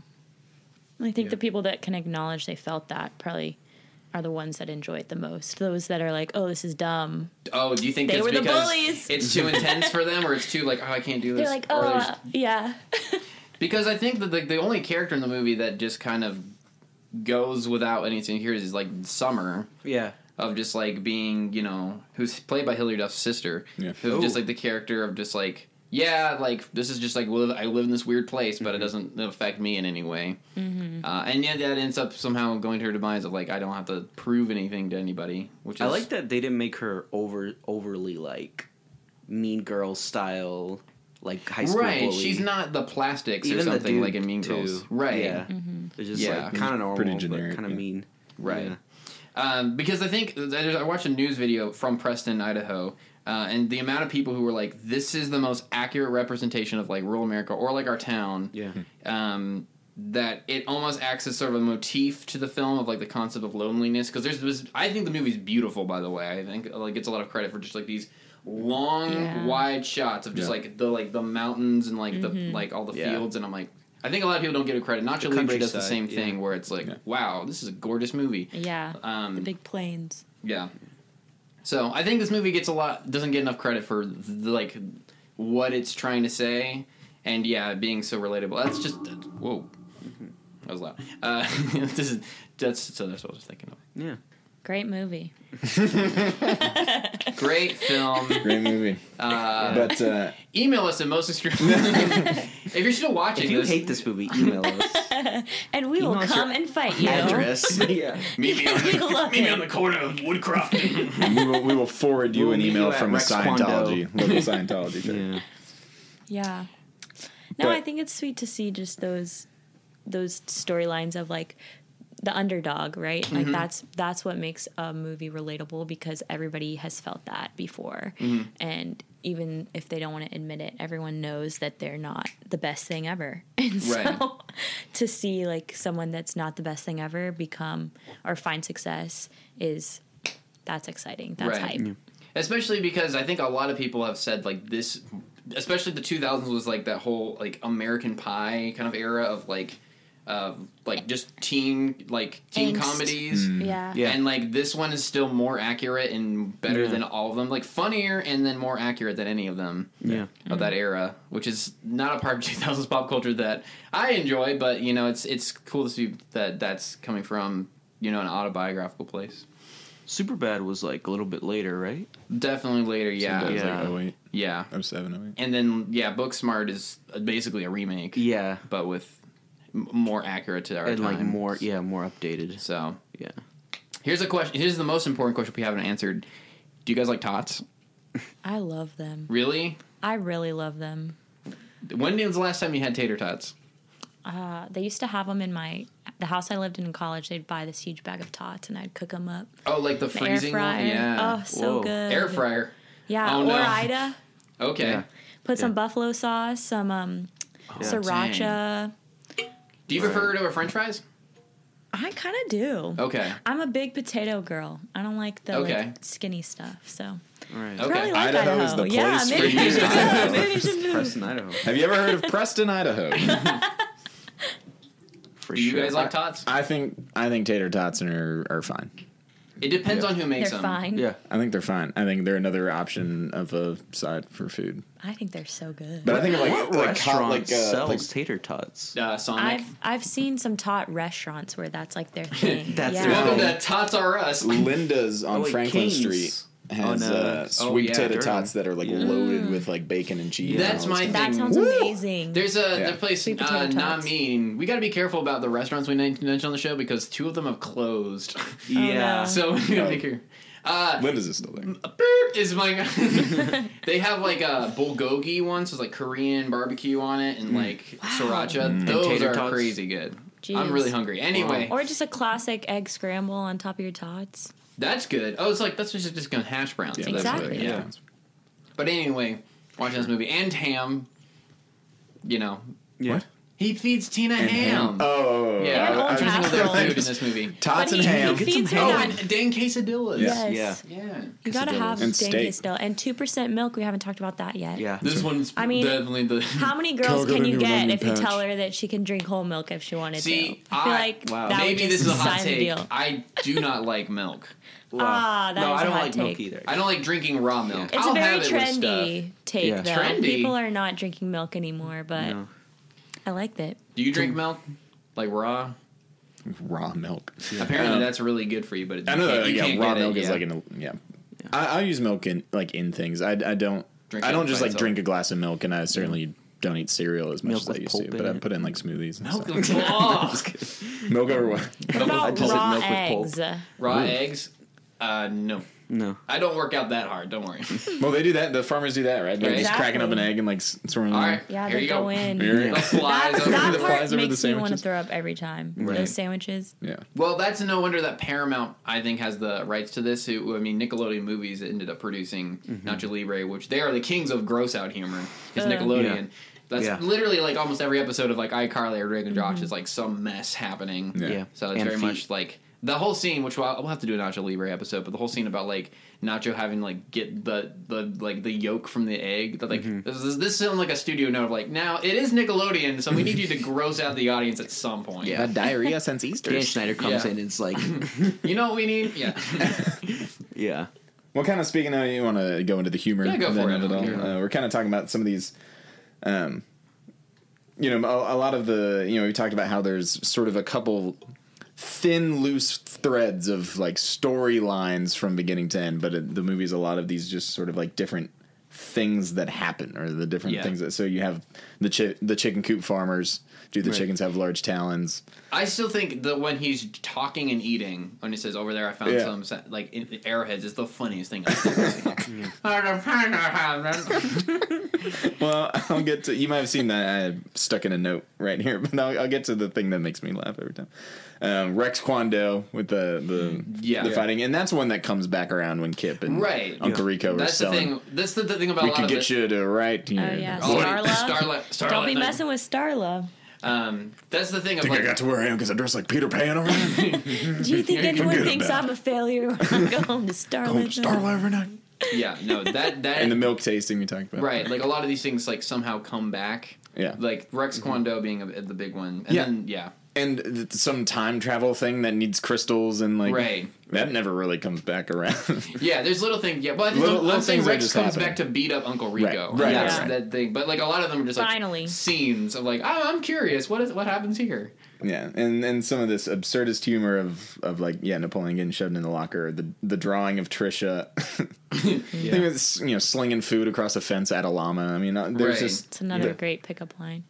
I think the people that can acknowledge they felt that probably are the ones that enjoy it the most. Those that are like, oh, this is dumb. Oh, do you think They it's were the because bullies. it's too intense for them, or it's too like, oh, I can't do this? They're like, Or oh, there's- uh, yeah. because I think that the, the only character in the movie that just kind of goes without anything here is like Summer. Yeah. Of just like being, you know, who's played by Hilary Duff's sister, Yeah. who's just Ooh. like the character of just like, yeah, like this is just like live, I live in this weird place, but Mm-hmm. it doesn't affect me in any way. Mm-hmm. Uh, and yeah, that ends up somehow going to her demise of like I don't have to prove anything to anybody. Which is, I like that they didn't make her over overly like Mean Girls style, like high school right. bully. She's not the plastics Even or the something dude, like in Mean too. Girls, right? Yeah, Mm-hmm. they're just Yeah. like kind of normal, Pretty generic, but kind of yeah. mean. Right. Yeah. Um, because I think there's- I watched a news video from Preston, Idaho, uh, and the amount of people who were like, "This is the most accurate representation of like rural America or like our town." Yeah. Um, that it almost acts as sort of a motif to the film of like the concept of loneliness. Because there's this, I think the movie's beautiful. By the way, I think like gets a lot of credit for just like these long, Yeah. wide shots of just Yeah. like the like the mountains and like the like all the Yeah. fields, and I'm like. I think a lot of people don't give it credit. Nacho The Libre does the countryside, same yeah. thing, where it's like, Yeah. wow, this is a gorgeous movie. Yeah, Um, the big plains. Yeah. So I think this movie gets a lot doesn't get enough credit for the, like what it's trying to say, and yeah, being so relatable. That's just whoa, that was loud. Uh, this is that's so that's what I was thinking of. Yeah. Great movie. Great film. Great movie. Uh, But uh, email us at most extreme. If you're still watching If you this, hate this movie, email us. And we will Email us come your and fight you. Address. yeah. meet me on We the, love meet me it. on the corner of Woodcroft. we will we will forward you We'll an meet email you at from a Rex Kwando. Scientology local Scientology. church. Yeah. Yeah. No, But- I think it's sweet to see just those those storylines of like the underdog, right? Like that's that's what makes a movie relatable because everybody has felt that before. And even if they don't want to admit it, everyone knows that they're not the best thing ever. And so Right. to see like someone that's not the best thing ever become or find success is that's exciting. That's Right. hype. Especially because I think a lot of people have said like this, especially the two thousands was like that whole like American Pie kind of era of like, uh, like just teen like teen Angst. comedies. Yeah. Yeah. And like this one is still more accurate and better Yeah. than all of them, like funnier and then more accurate than any of them Yeah. of that era, which is not a part of two thousands pop culture that I enjoy, but you know it's it's cool to see that that's coming from you know an autobiographical place. Superbad was like a little bit later, right? Definitely later, yeah, That was Yeah. like oh eight, yeah. oh seven, oh eight. And then, yeah, Booksmart is basically a remake, Yeah. but with m- more accurate to our And time. like more, yeah, more updated. So, Yeah. here's a question. Here's the most important question we haven't answered. Do you guys like tots? I love them. Really? I really love them. When was the last time you had tater tots? Uh, they used to have them in my the house I lived in in college. They'd buy this huge bag of tots and I'd cook them up. Oh, like the The freezing air fryer. one? Yeah. Oh, so Whoa. good. Air fryer. Yeah. Oh, or no. Ida. Okay. Yeah. Put some Yeah. buffalo sauce, some um, Yeah. sriracha. Do you prefer it over French fries? I kind of do. Okay. I'm a big potato girl. I don't like the Okay. like skinny stuff. So All right. Okay. probably like Idaho Idaho. is the yeah, place for maybe you we should to go. go. Maybe we should move. Preston, Idaho. Have you ever heard of Preston, Idaho? For Do you sure. guys like tots? I think I think tater tots are are fine. It depends Yeah. on who makes They're them. fine. Yeah. I think they're fine. I think they're another option of a side for food. I think they're so good. But I think of like What like restaurant hot, like uh, sells like tater tots? Uh, Sonic. I've I've seen some tot restaurants where that's like their thing. That's yeah. their Welcome thing. to Tots R Us. Linda's on Oh, wait, Franklin King's. Street has Oh, no. uh, Oh, sweet yeah. potato Dirty. tots that are like Yeah. loaded with like bacon and cheese. That's and all my this thing. That sounds Woo! amazing. There's a Yeah. the place Sweet potato uh, not tots. mean. We got to be careful about the restaurants we mentioned on the show because two of them have closed. Yeah. no. So we gotta be careful. Uh, Linda's is still there. beep is my. They have like a bulgogi one, so it's like Korean barbecue on it and like sriracha. Those tater are tots? crazy good. Jeez. I'm really hungry. Anyway, Or just a classic egg scramble on top of your tots. that's good. Oh, it's like that's just just going hash browns. Yeah, So that's Exactly. good, Yeah. But anyway, watching this movie and Ham, you know, Yeah. What? he feeds Tina And ham. Oh, Yeah, And I- I old was thinking of their casserole. food in this movie. tots But and he- ham. he Get feeds some her Oh, ham. that. and dang quesadillas. Yeah. Yes. Yeah. Yeah. You gotta Quesadillas. have And Dan steak. Quesadilla. And two percent milk. We haven't talked about that yet. Yeah. This one's I mean, definitely the. How many girls Cocoa can in you your get lemon if you patch. tell her that she can drink whole milk if she wanted See, to? I feel I- like wow. that Maybe would this just is a hot sign the take. deal. I do not like milk. Wow. Ah, that no, is I a don't hot like milk take. either. I don't like drinking raw milk. It's I'll a very have it with stuff. trendy take, Yeah. though. Trendy? People are not drinking milk anymore, but No. I liked it. Do you drink milk? Like raw? Raw milk. Apparently Um, that's really good for you, but it, I know you that can't, you yeah, can't raw get milk it, is yeah. like in a, yeah. I, I use milk in like in things. I, I don't drink. I it don't just by like itself. drink a glass of milk, and I certainly don't eat cereal as much Milk as I with used to. pulp But in I it. put in like smoothies. And Milk. stuff. Oh. Milk over what? What about just said raw milk with pulp. eggs? Raw eggs. Uh, no. No. I don't work out that hard. Don't worry. Well, they do that. The farmers do that, right? They're just Exactly. cracking up an egg and like s- throwing. All right. Yeah, Here they you go go. in. Here. The flies That, over that the part flies over the makes me want to sandwiches. throw up every time. Right. Those sandwiches. Yeah. Well, that's no wonder that Paramount, I think, has the rights to this. Who, I mean, Nickelodeon Movies ended up producing Mm-hmm. Nacho Libre, which they are the kings of gross out humor. It's Uh. Nickelodeon. Yeah. That's Yeah. literally like almost every episode of like iCarly or Drake and Josh Mm-hmm. is like some mess happening. Yeah. Yeah. So it's And very feet. much like the whole scene, which we'll, we'll have to do a Nacho Libre episode, but the whole scene about like Nacho having like get the the like the yolk from the egg. That like Mm-hmm. this is this sounds like a studio note of like now it is Nickelodeon, so we need you to gross out the audience at some point. Yeah. Had diarrhea since Easter. Dan Schneider comes Yeah. in and it's like, You know what we need? Yeah. yeah. Well, kind of speaking of, you want to go into the humor Yeah, go then for it. of all? Yeah. Uh, we're kind of talking about some of these, um, you know, a, a lot of the, you know, we talked about how there's sort of a couple thin, loose threads of like storylines from beginning to end, but it, the movie's a lot of these just sort of like different things that happen, or the different Yeah. things that. So you have the chi- the chicken coop farmers. Do the Right. chickens have large talons? I still think that when he's talking and eating, when he says over there, I found Yeah. some sa- like in, arrowheads, is the funniest thing I've ever seen. Well, I'll get to. You might have seen that I stuck in a note right here, but I'll, I'll get to the thing that makes me laugh every time. Um, Rex Kwon Do with the the, Yeah. the Yeah. fighting, and that's one that comes back around when Kip and Right. Uncle Rico are That's the selling. thing. That's the, the thing about We a lot could of get it. you to right here. Oh yeah, Oh, Starla. Starla. Starla. Don't be no. messing with Starla. Um, that's the thing of Think like. I got to where I am because I dress like Peter Pan around. Do you think You're anyone good thinks about I'm a failure when I go home to Starla? Home Starla every night. Yeah, no, that that And the milk tasting we talked about. right. Like a lot of these things like somehow come back. Yeah. Like Rex Kwon Do being a, the big one, and Yeah. then yeah, And th- some time travel thing that needs crystals and like Right. that never really comes back around. yeah. There's little things. Yeah, well, I think Little- I'm, little I'm saying things are Rex just comes happening. back to beat up Uncle Rico. Right, right, That's right. that thing. But like a lot of them are just like Finally. scenes of like, oh, I'm curious. What is what happens here? Yeah, and and some of this absurdist humor of of like yeah Napoleon getting shoved in the locker, the the drawing of Trisha, yeah. Thing with, you know, slinging food across a fence at a llama. I mean, uh, there's Right. just It's another yeah. great pickup line.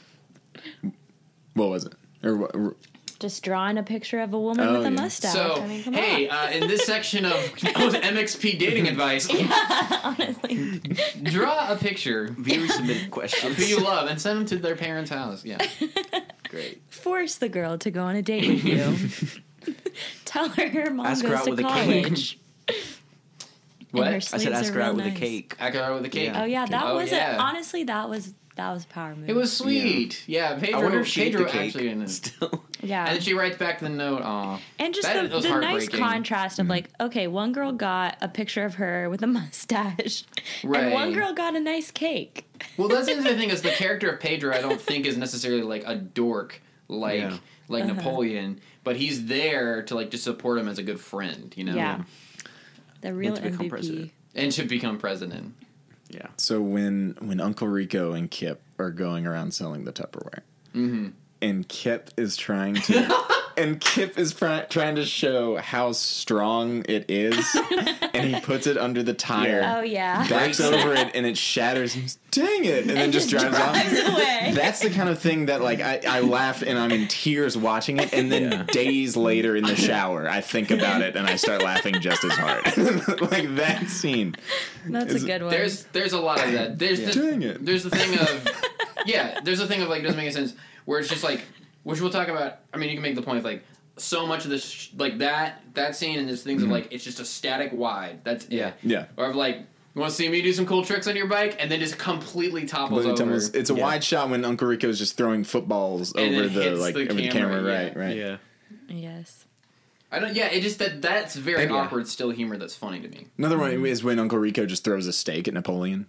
What was it? Or what? or- Just drawing a picture of a woman Oh, with a yeah. mustache. So I mean, come hey, on. uh, in this section of oh, M X P dating advice, Honestly. draw a picture Viewer submitted of questions. who you love and send them to their parents' house. Yeah. Great. Force the girl to go on a date with you. Tell her her mom Ask her goes out to with a cake. college. What? And her I I sleeves said ask are her out real with a nice. cake. Act out with a cake. Yeah. Oh yeah, that Oh, was yeah. it. Honestly, that was that was a power move. It was sweet. Yeah, I Pedro. wonder if she ate Pedro the cake. actually in it. Still. yeah. And then she writes back the note. Aw. And just That the, was the nice heartbreaking. contrast of like, okay, one girl got a picture of her with a mustache, and one Right. girl got a nice cake. Well, that's the other thing is the character of Pedro. I don't think is necessarily like a dork like Yeah. like Uh-huh. Napoleon, but he's there to like just support him as a good friend. You know. Yeah. The real to become M V P. president. And to become president. Yeah. So when when Uncle Rico and Kip are going around selling the Tupperware, and Kip is trying to, and Kip is pr- trying to show how strong it is, and he puts it under the tire, Oh yeah. backs over it, and it shatters. And he's, dang it! And then just drives off. away. That's the kind of thing that like I, I laugh and I'm in tears watching it, and then Yeah. days later in the shower I think about it and I start laughing just as hard. Like that scene. That's Is a it- good one. There's there's a lot of that. There's the, Dang it. There's the thing of yeah. There's the thing of like it doesn't make any sense where it's just like which we'll talk about. I mean, you can make the point of like so much of this sh- like that that scene and there's things of like it's just a static wide. That's it. Yeah. Yeah. Or of like you want to see me do some cool tricks on your bike and then just completely topples But over. it's, it's a Yeah. wide shot when Uncle Rico's just throwing footballs And over it the hits like the over the camera, camera, yeah. right, right. Yeah. yes. I don't. Yeah, it just that that's very Yeah. awkward still humor that's funny to me. Another one is when Uncle Rico just throws a steak at Napoleon.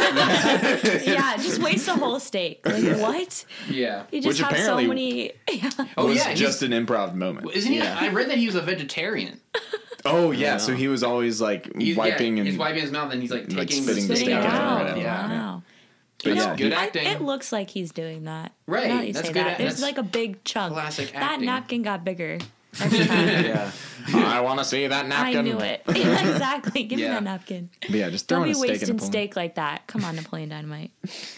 Yeah, just waste a whole steak. Like what? Yeah. You just Which have so apparently- many. Yeah. Oh was yeah. just he's- an improv moment. Isn't he? Yeah. I read that he was a vegetarian. Oh yeah, Yeah. so he was always like He's, wiping yeah, and he's wiping his mouth and he's like like taking spitting the Spitting steak it out. out. Right, Yeah. Wow. But yeah, good It- acting. It looks like he's doing that. Right, Now that you that's say good that. act- There's that's like a big chunk. classic That acting. napkin got bigger. Every time. Yeah. I want to see that I napkin. knew it. Yeah, exactly. Give Yeah. me that napkin. But yeah, just Don't throwing be a steak in a wasting Napoleon. steak like that. Come on, Napoleon Dynamite.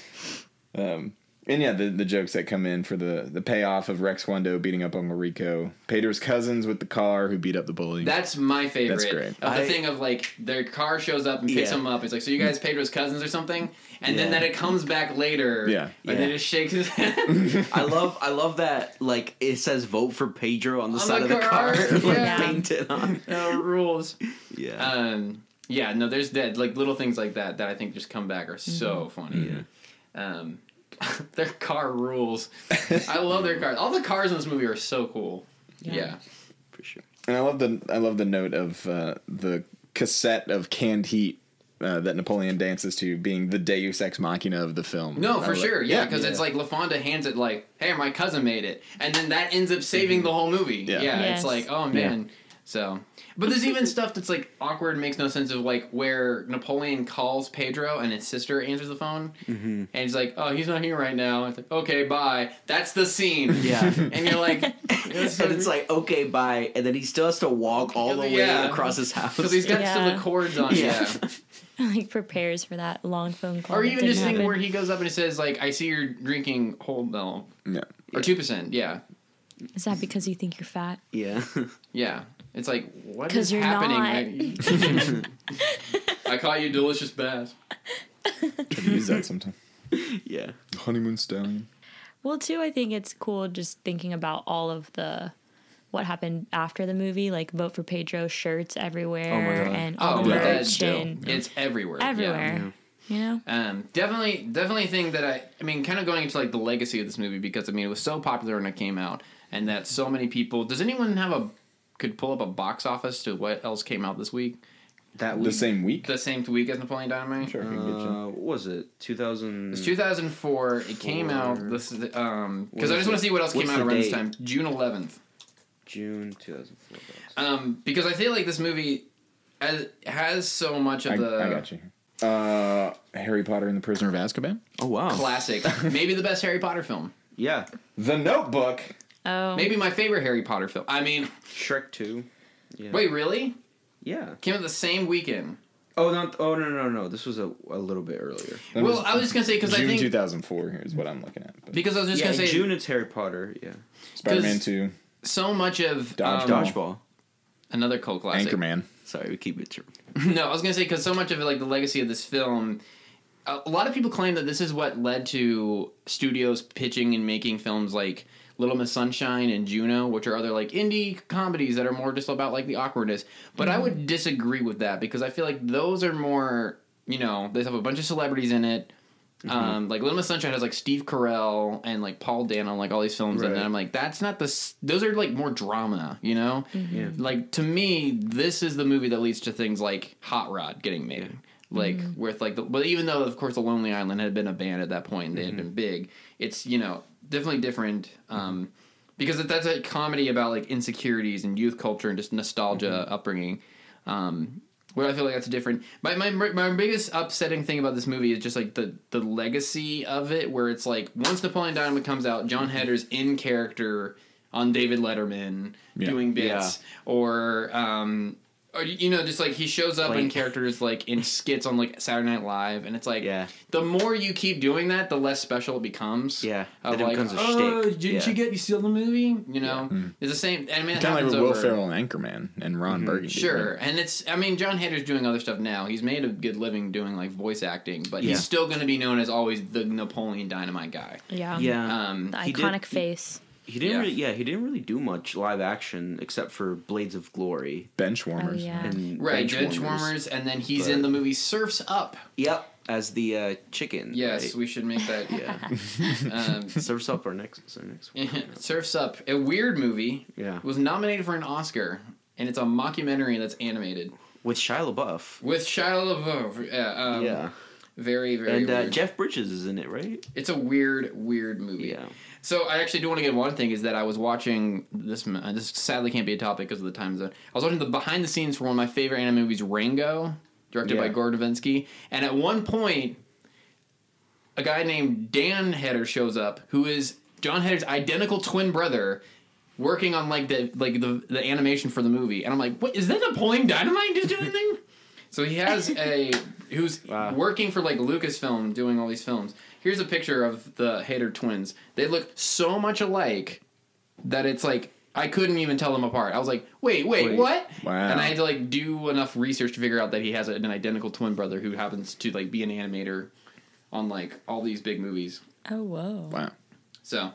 Um, and yeah, the, the jokes that come in for the, the payoff of Rex Wando beating up Uncle Rico. Pedro's cousins with the car who beat up the bully. That's my favorite. That's great. Of the I- thing of like their car shows up and picks Yeah. them up. It's like, so you guys Pedro's cousins or something, and then Yeah. that it comes back later. Yeah. and Yeah. they just shakes his head. I love I love that like it says vote for Pedro on the On side the of the car, car, like yeah. painted on. No rules. Yeah. Um, yeah, no, there's that like little things like that that I think just come back are so funny. Yeah. Um, their car rules. I love their cars. All the cars in this movie are so cool. Yeah. Yeah. For sure. And I love the I love the note of uh, the cassette of Canned Heat uh, that Napoleon dances to being the Deus Ex Machina of the film. No, I for lo- sure. Yeah, because it's like LaFonda hands it like, "Hey, my cousin made it," and then that ends up saving the whole movie. Yeah. Yeah, Yes. it's like, oh man. So, but there's even stuff that's like awkward, makes no sense of like where Napoleon calls Pedro and his sister answers the phone, and he's like, "Oh, he's not here right now." It's like, "Okay, bye." That's the scene. Yeah. and you're like, And it's like, okay, bye. And then he still has to walk all the way Yeah. across his house. because he's got still Yeah. the cords on. Yeah. Yeah. Like prepares for that long phone call. Or that even didn't just thing happen. where he goes up and he says like, "I see you're drinking whole milk Yeah. or two percent." Yeah. Is that because you think you're fat? Yeah. Yeah, it's like what 'Cause is you're happening? I call you delicious bass. Could use that sometime. yeah. Honeymoon Stallion. Well, too, I think it's cool just thinking about all of the what happened after the movie, like vote for Pedro shirts everywhere, Oh my God. and all Oh, the yeah. merch That's still- and It's everywhere. yeah. everywhere. You know, Um, definitely, definitely a thing that I, I mean, kind of going into like the legacy of this movie because I mean it was so popular when it came out, and that so many people. Does anyone have a could pull up a box office to what else came out this week? That The week. same week? The same week as Napoleon Dynamite. Sure, I can get you. Uh, what was it? two thousand. It's two thousand four. It came out this is um because What I is just want it? to see what else What's came out the around this date? time. June eleventh. June two thousand four. Um, because I feel like this movie has, has so much of I, the I got you. Uh, Harry Potter and the Prisoner of Azkaban? Oh wow. classic, maybe the best Harry Potter film. Yeah. The Notebook. oh, Maybe my favorite Harry Potter film. I mean, Shrek two. Yeah. wait, really? Yeah. Came out the same weekend. Oh not. Oh no no no. This was a, a little bit earlier. That Well, was I was just gonna say because I June think two thousand four is what I'm looking at. But because I was just yeah. gonna In say June it's Harry Potter. Yeah. Spider-Man 'cause- two, so much of Dodgeball. um, Dodgeball. another cult classic. Anchorman. Sorry, we keep it true. No, I was gonna say because so much of it, like the legacy of this film, a, a lot of people claim that this is what led to studios pitching and making films like Little Miss Sunshine and Juno, which are other like indie comedies that are more just about like the awkwardness. But I would disagree with that because I feel like those are more, you know, they have a bunch of celebrities in it. Um, like Little Miss Sunshine has like Steve Carell and like Paul Dano, like all these films, and Right. then I'm like, that's not the. s- Those are like more drama, you know. Yeah. Like to me, this is the movie that leads to things like Hot Rod getting made. Like with like the, but even though of course the Lonely Island had been a band at that point, and they had been big. It's you know definitely different um, because that's a comedy about like insecurities and youth culture and just nostalgia upbringing. Um, where I feel like that's different. My, my my biggest upsetting thing about this movie is just like the the legacy of it, where it's like once Napoleon Dynamite comes out, John Hetter's in character on David Letterman Yeah. doing bits, or um, or you know, just like he shows up in Like- characters like in skits on like Saturday Night Live, and it's like Yeah. the more you keep doing that, the less special it becomes. Yeah. of Then it like, becomes a oh, shtick. didn't Yeah. you get you steal the movie? You know, it's the same. I mean, it Kind of like happens with Will over- Ferrell and Anchorman and Ron Burgundy. Sure, right? and it's. I mean, John Hetter's doing other stuff now. He's made a good living doing like voice acting, but Yeah. he's still going to be known as always the Napoleon Dynamite guy. yeah, Yeah. Um, the he did- iconic face. He didn't Yeah. really, yeah, he didn't really do much live action except for Blades of Glory Bench warmers. Oh, yeah. and right, Benchwarmers. Benchwarmers, and then he's But- in the movie Surfs Up. Yep, as the uh, chicken. Yes, right? we should make that. yeah. Um, Surfs up our next, our next one. Surfs Up, a weird movie. Yeah. Was nominated for an Oscar, and it's a mockumentary that's animated With Shia LaBeouf. with Shia LaBeouf. Yeah, um, yeah. very very. And uh, weird. Jeff Bridges is in it, right? It's a weird, weird movie. Yeah. So I actually do want to get one thing is that I was watching this. uh, This sadly can't be a topic because of the time zone. I was watching the behind the scenes for one of my favorite anime movies, Rango, directed by Yeah. Gore Verbinski. And at one point, a guy named Dan Heder shows up, who is John Hetter's identical twin brother, working on like the like the the animation for the movie, and I'm like, what is that? Napoleon Dynamite just doing anything? So he has a who's Wow. working for like Lucasfilm, doing all these films. Here's a picture of the Hader twins. They look so much alike that it's like I couldn't even tell them apart. I was like, wait, wait, Wait. what? Wow. And I had to like do enough research to figure out that he has an identical twin brother who happens to like be an animator on like all these big movies. Oh, whoa. Wow. So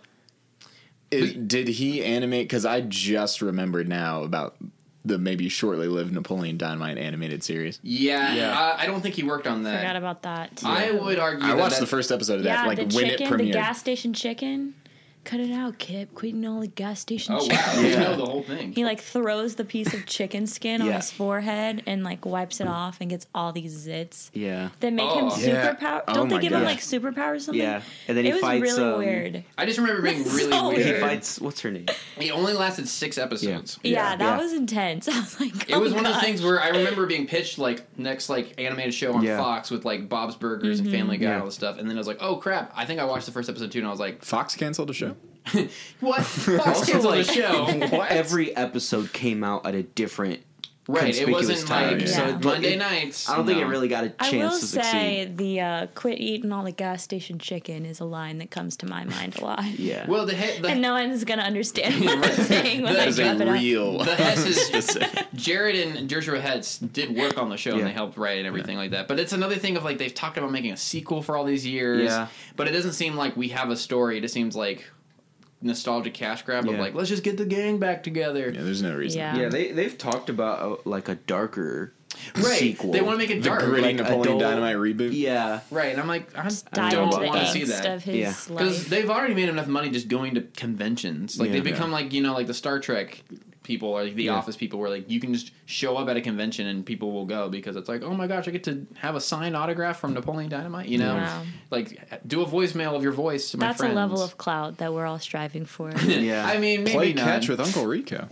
Is, did he animate? Because I just remembered now about the maybe shortly lived Napoleon Dynamite animated series. yeah, Yeah. Uh, I don't think he worked on that. Forgot about that. Too. I would argue. I that watched that, the first episode of Yeah, that, like the when chicken, it the premiered. gas station chicken. Cut it out, Kip. Quit eating all the gas station Oh chicken. wow, you know the whole thing. He like throws the piece of chicken skin on Yeah. his forehead and like wipes it off and gets all these zits Yeah. that make Oh. him Yeah. superpower. Oh Don't they my give him gosh. like superpowers or something? Yeah. And then it he was fights. really um, weird. I just remember being really So weird. He weird. fights. What's her name? He only lasted six episodes. Yeah, Yeah. that Yeah. was intense. I was like, It oh was one of the gosh. things where I remember being pitched like next like animated show on Yeah. Fox with like Bob's Burgers and Family Guy Yeah. and all this stuff, and then I was like, oh crap! I think I watched the first episode too, and I was like, Fox canceled a show. what? Fox Also, canceled like- the show. Every episode came out at a different. Right, it conspicuous wasn't time. like Yeah. So it- Monday it- nights. I don't think no. it really got a I chance will to say succeed. the uh, "quit eating all the gas station chicken" is a line that comes to my mind a lot. Yeah. Well, the he- the, And no one's gonna understand what Right. I'm saying when That I is drop a it up. real. the Hesses, Jared and Joshua Hetz did work on the show Yeah. and they helped write and everything like that. But it's another thing of like they've talked about making a sequel for all these years. Yeah. But it doesn't seem like we have a story. It just seems like nostalgic cash grab of Yeah. like let's just get the gang back together. Yeah, there's no reason. Yeah. Yeah, they they've talked about uh, like a darker Right. sequel. They want to make it The dark. gritty like Napoleon adult- Dynamite reboot. Yeah. Right. And I'm like, I Dive don't into the want to see angst that. of his Yeah. Because life. they've already made enough money just going to conventions. Like Yeah. they've become Yeah. like you know like the Star Trek people or like the Yeah. Office people where like you can just show up at a convention and people will go because it's like oh my gosh I get to have a signed autograph from Napoleon Dynamite. You know, Wow. like do a voicemail of your voice to my That's friends. a level of clout that we're all striving for. Yeah. I mean, maybe Play not. catch with Uncle Rico.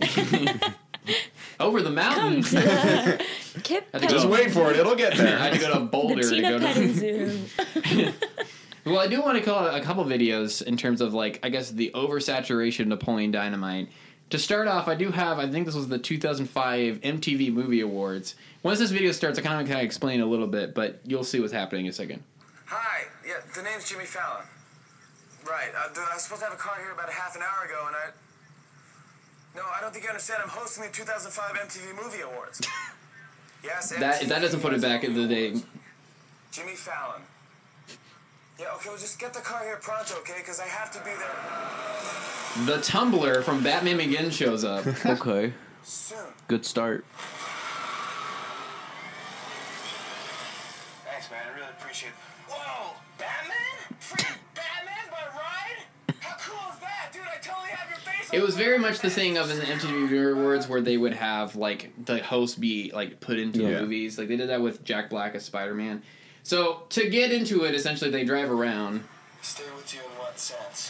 Over the mountain. Come to the Kip I think Just petting- wait for it; it'll get I there. had to go to the Boulder to Tina go to. petting zoo. Well, I do want to call out a couple videos in terms of like I guess the oversaturation of Napoleon Dynamite. To start off, I do have I think this was the two thousand five M T V Movie Awards. Once this video starts, I kind of kind of explain a little bit, but you'll see what's happening in a second. Hi, yeah, the name's Jimmy Fallon. Right, uh, the, I was supposed to have a car here about a half an hour ago, and I... No, I don't think you understand. I'm hosting the two thousand five M T V Movie Awards. Yes, That M T V that doesn't put it back in the day. Jimmy Fallon. Yeah, okay, well, just get the car here pronto, okay? Because I have to be there The Tumbler from Batman Begins shows up. Okay. soon. Good start. Thanks, man. I really appreciate it. Whoa, Batman? Freaking Batman by Ride? How cool is that? Dude, I totally have your face on It was the very cover. much the thing of in the M T V Movie Awards where they would have like the host be like put into Yeah. the movies. Like they did that with Jack Black as Spider-Man. So to get into it, essentially they drive around. Stay with you in what sense?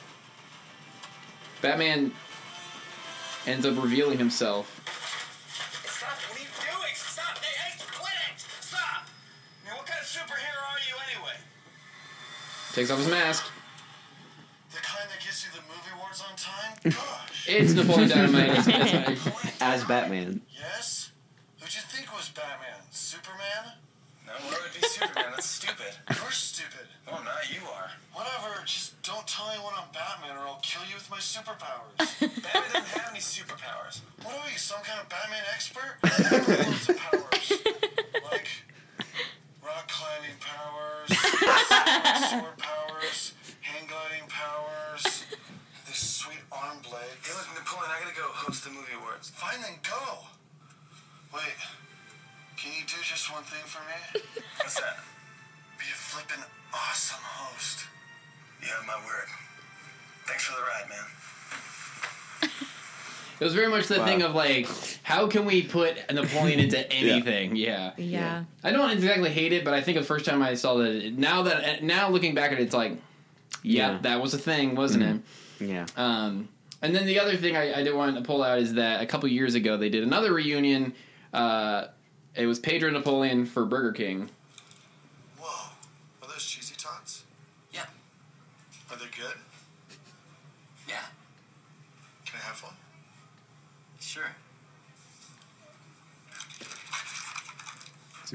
Batman ends up revealing himself. Stop! What are you doing? Stop! Hey, hey, quit it! Stop! I mean, what kind of superhero are you anyway? Takes off his mask. The kind that gets you the movie awards on time? Gosh. It's Napoleon Dynamite. It's- it's- As Batman. Yes? Who'd you think was Batman? Superman? No, why would it be Superman? That's stupid. You're stupid. Oh, no, you are. Whatever, just don't tell anyone I'm Batman or I'll kill you with my superpowers. Batman doesn't have any superpowers. What are you, some kind of Batman expert? I have loads of powers. Like rock climbing powers, sword powers, hang gliding powers, this sweet arm blade. Hey, look, Napoleon, I gotta go host the movie awards. Fine, then go. Wait, can you do just one thing for me? What's that? Be a flippin' awesome host. You have my word. Thanks for the ride, man. It was very much the Wow. thing of like, how can we put Napoleon into anything? Yeah. Yeah. I don't exactly hate it, but I think the first time I saw that, now that now looking back at it, it's like, yeah, Yeah. that was a thing, wasn't it? Yeah. Um, and then the other thing I, I did want to pull out is that a couple years ago they did another reunion. Uh, it was Pedro Napoleon for Burger King. Whoa, are those cheesy tots? Yeah. Are they good? Yeah. Can I have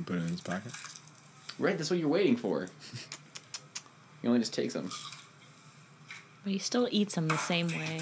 put it in his pocket. Right, that's what you're waiting for. He only just takes them. But he still eats them the same way.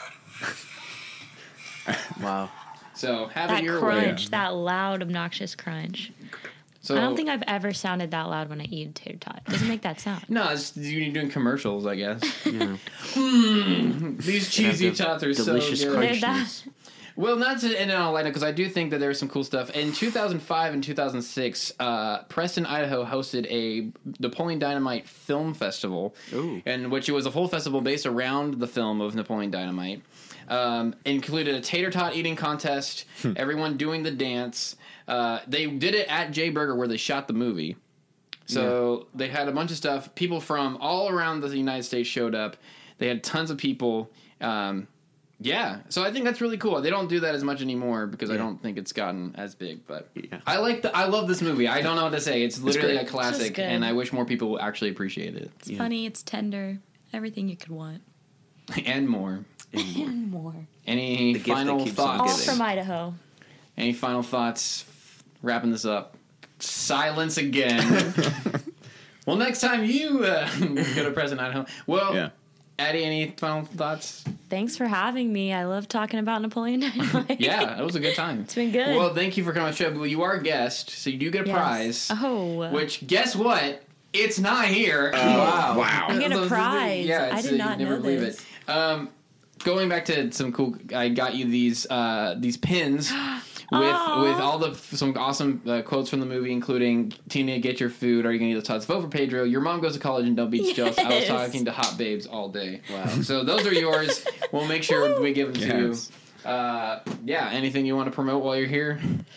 Wow. So have That it your crunch, way. that loud, obnoxious crunch. So I don't think I've ever sounded that loud when I eat a tater tot. It doesn't make that sound. No, it's you're doing commercials, I guess. Yeah. mm, these cheesy Have the tots are so delicious good. They're that- crunchiness. Well, not to end it on a light note, because I do think that there's some cool stuff. In two thousand five and two thousand six, uh, Preston, Idaho hosted a Napoleon Dynamite Film Festival, Ooh. in which it was a whole festival based around the film of Napoleon Dynamite. Um, included a tater tot eating contest, everyone doing the dance. Uh, they did it at J Burger where they shot the movie. So they had a bunch of stuff. People from all around the United States showed up. They had tons of people. Um, yeah, so I think that's really cool. They don't do that as much anymore because I Yeah. don't think it's gotten as big. But Yeah. I like the. I love this movie. I don't know what to say. It's literally great. a classic, good. and I wish more people actually appreciate it It's funny, it's tender. Everything you could want. and more. And more. Any The gift that final keeps on All thoughts? giving. from Idaho. Any final thoughts? Wrapping this up. Silence again. Well, next time you uh, go to Preston, Idaho. Well, Yeah. Addie, any final thoughts? Thanks for having me. I love talking about Napoleon Dynamite. Yeah, it was a good time. It's been good. Well, thank you for coming on the show. Well, you are a guest, so you do get a Yes. prize. Oh. Which, guess what? It's not here. Wow. Wow. I get a So- prize. Yeah, I it's, did uh, not you'd never know believe this. it. Um, going back to some cool, I got you these uh, these pins. With Aw. with all the some awesome uh, quotes from the movie, including "Tina, get your food. Are you gonna eat the tots? Vote for Pedro. Your mom goes to college and don't beat jealous." I was Yes. talking to hot babes all day. Wow. So those are yours. We'll make sure we give them to Yes. you. Uh, yeah. Anything you want to promote while you're here?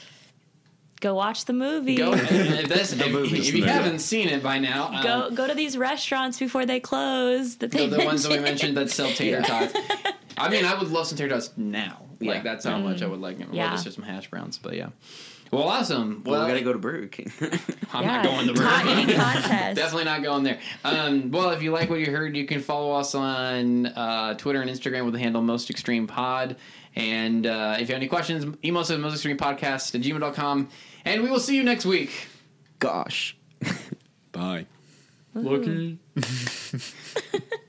Go watch the movie. Go. If, that's, if, movie. if you haven't seen it by now, um, Go go to these restaurants before they close. That they the, the ones that we mentioned. mentioned that sell tater tots. I mean, I would love some tater tots now. Yeah. Like that's how much I would like them. Yeah. Well, just some hash browns, but yeah. Well, awesome. Well, Well, we gotta go to Burger King. I'm Yeah. not going to Tot Burger eating King. contest. Definitely not going there. Um, well, if you like what you heard, you can follow us on uh, Twitter and Instagram with the handle Most Extreme Pod. And uh, if you have any questions, email us at most extreme podcast at gmail dot com. And we will see you next week. Gosh. Bye. Lucky.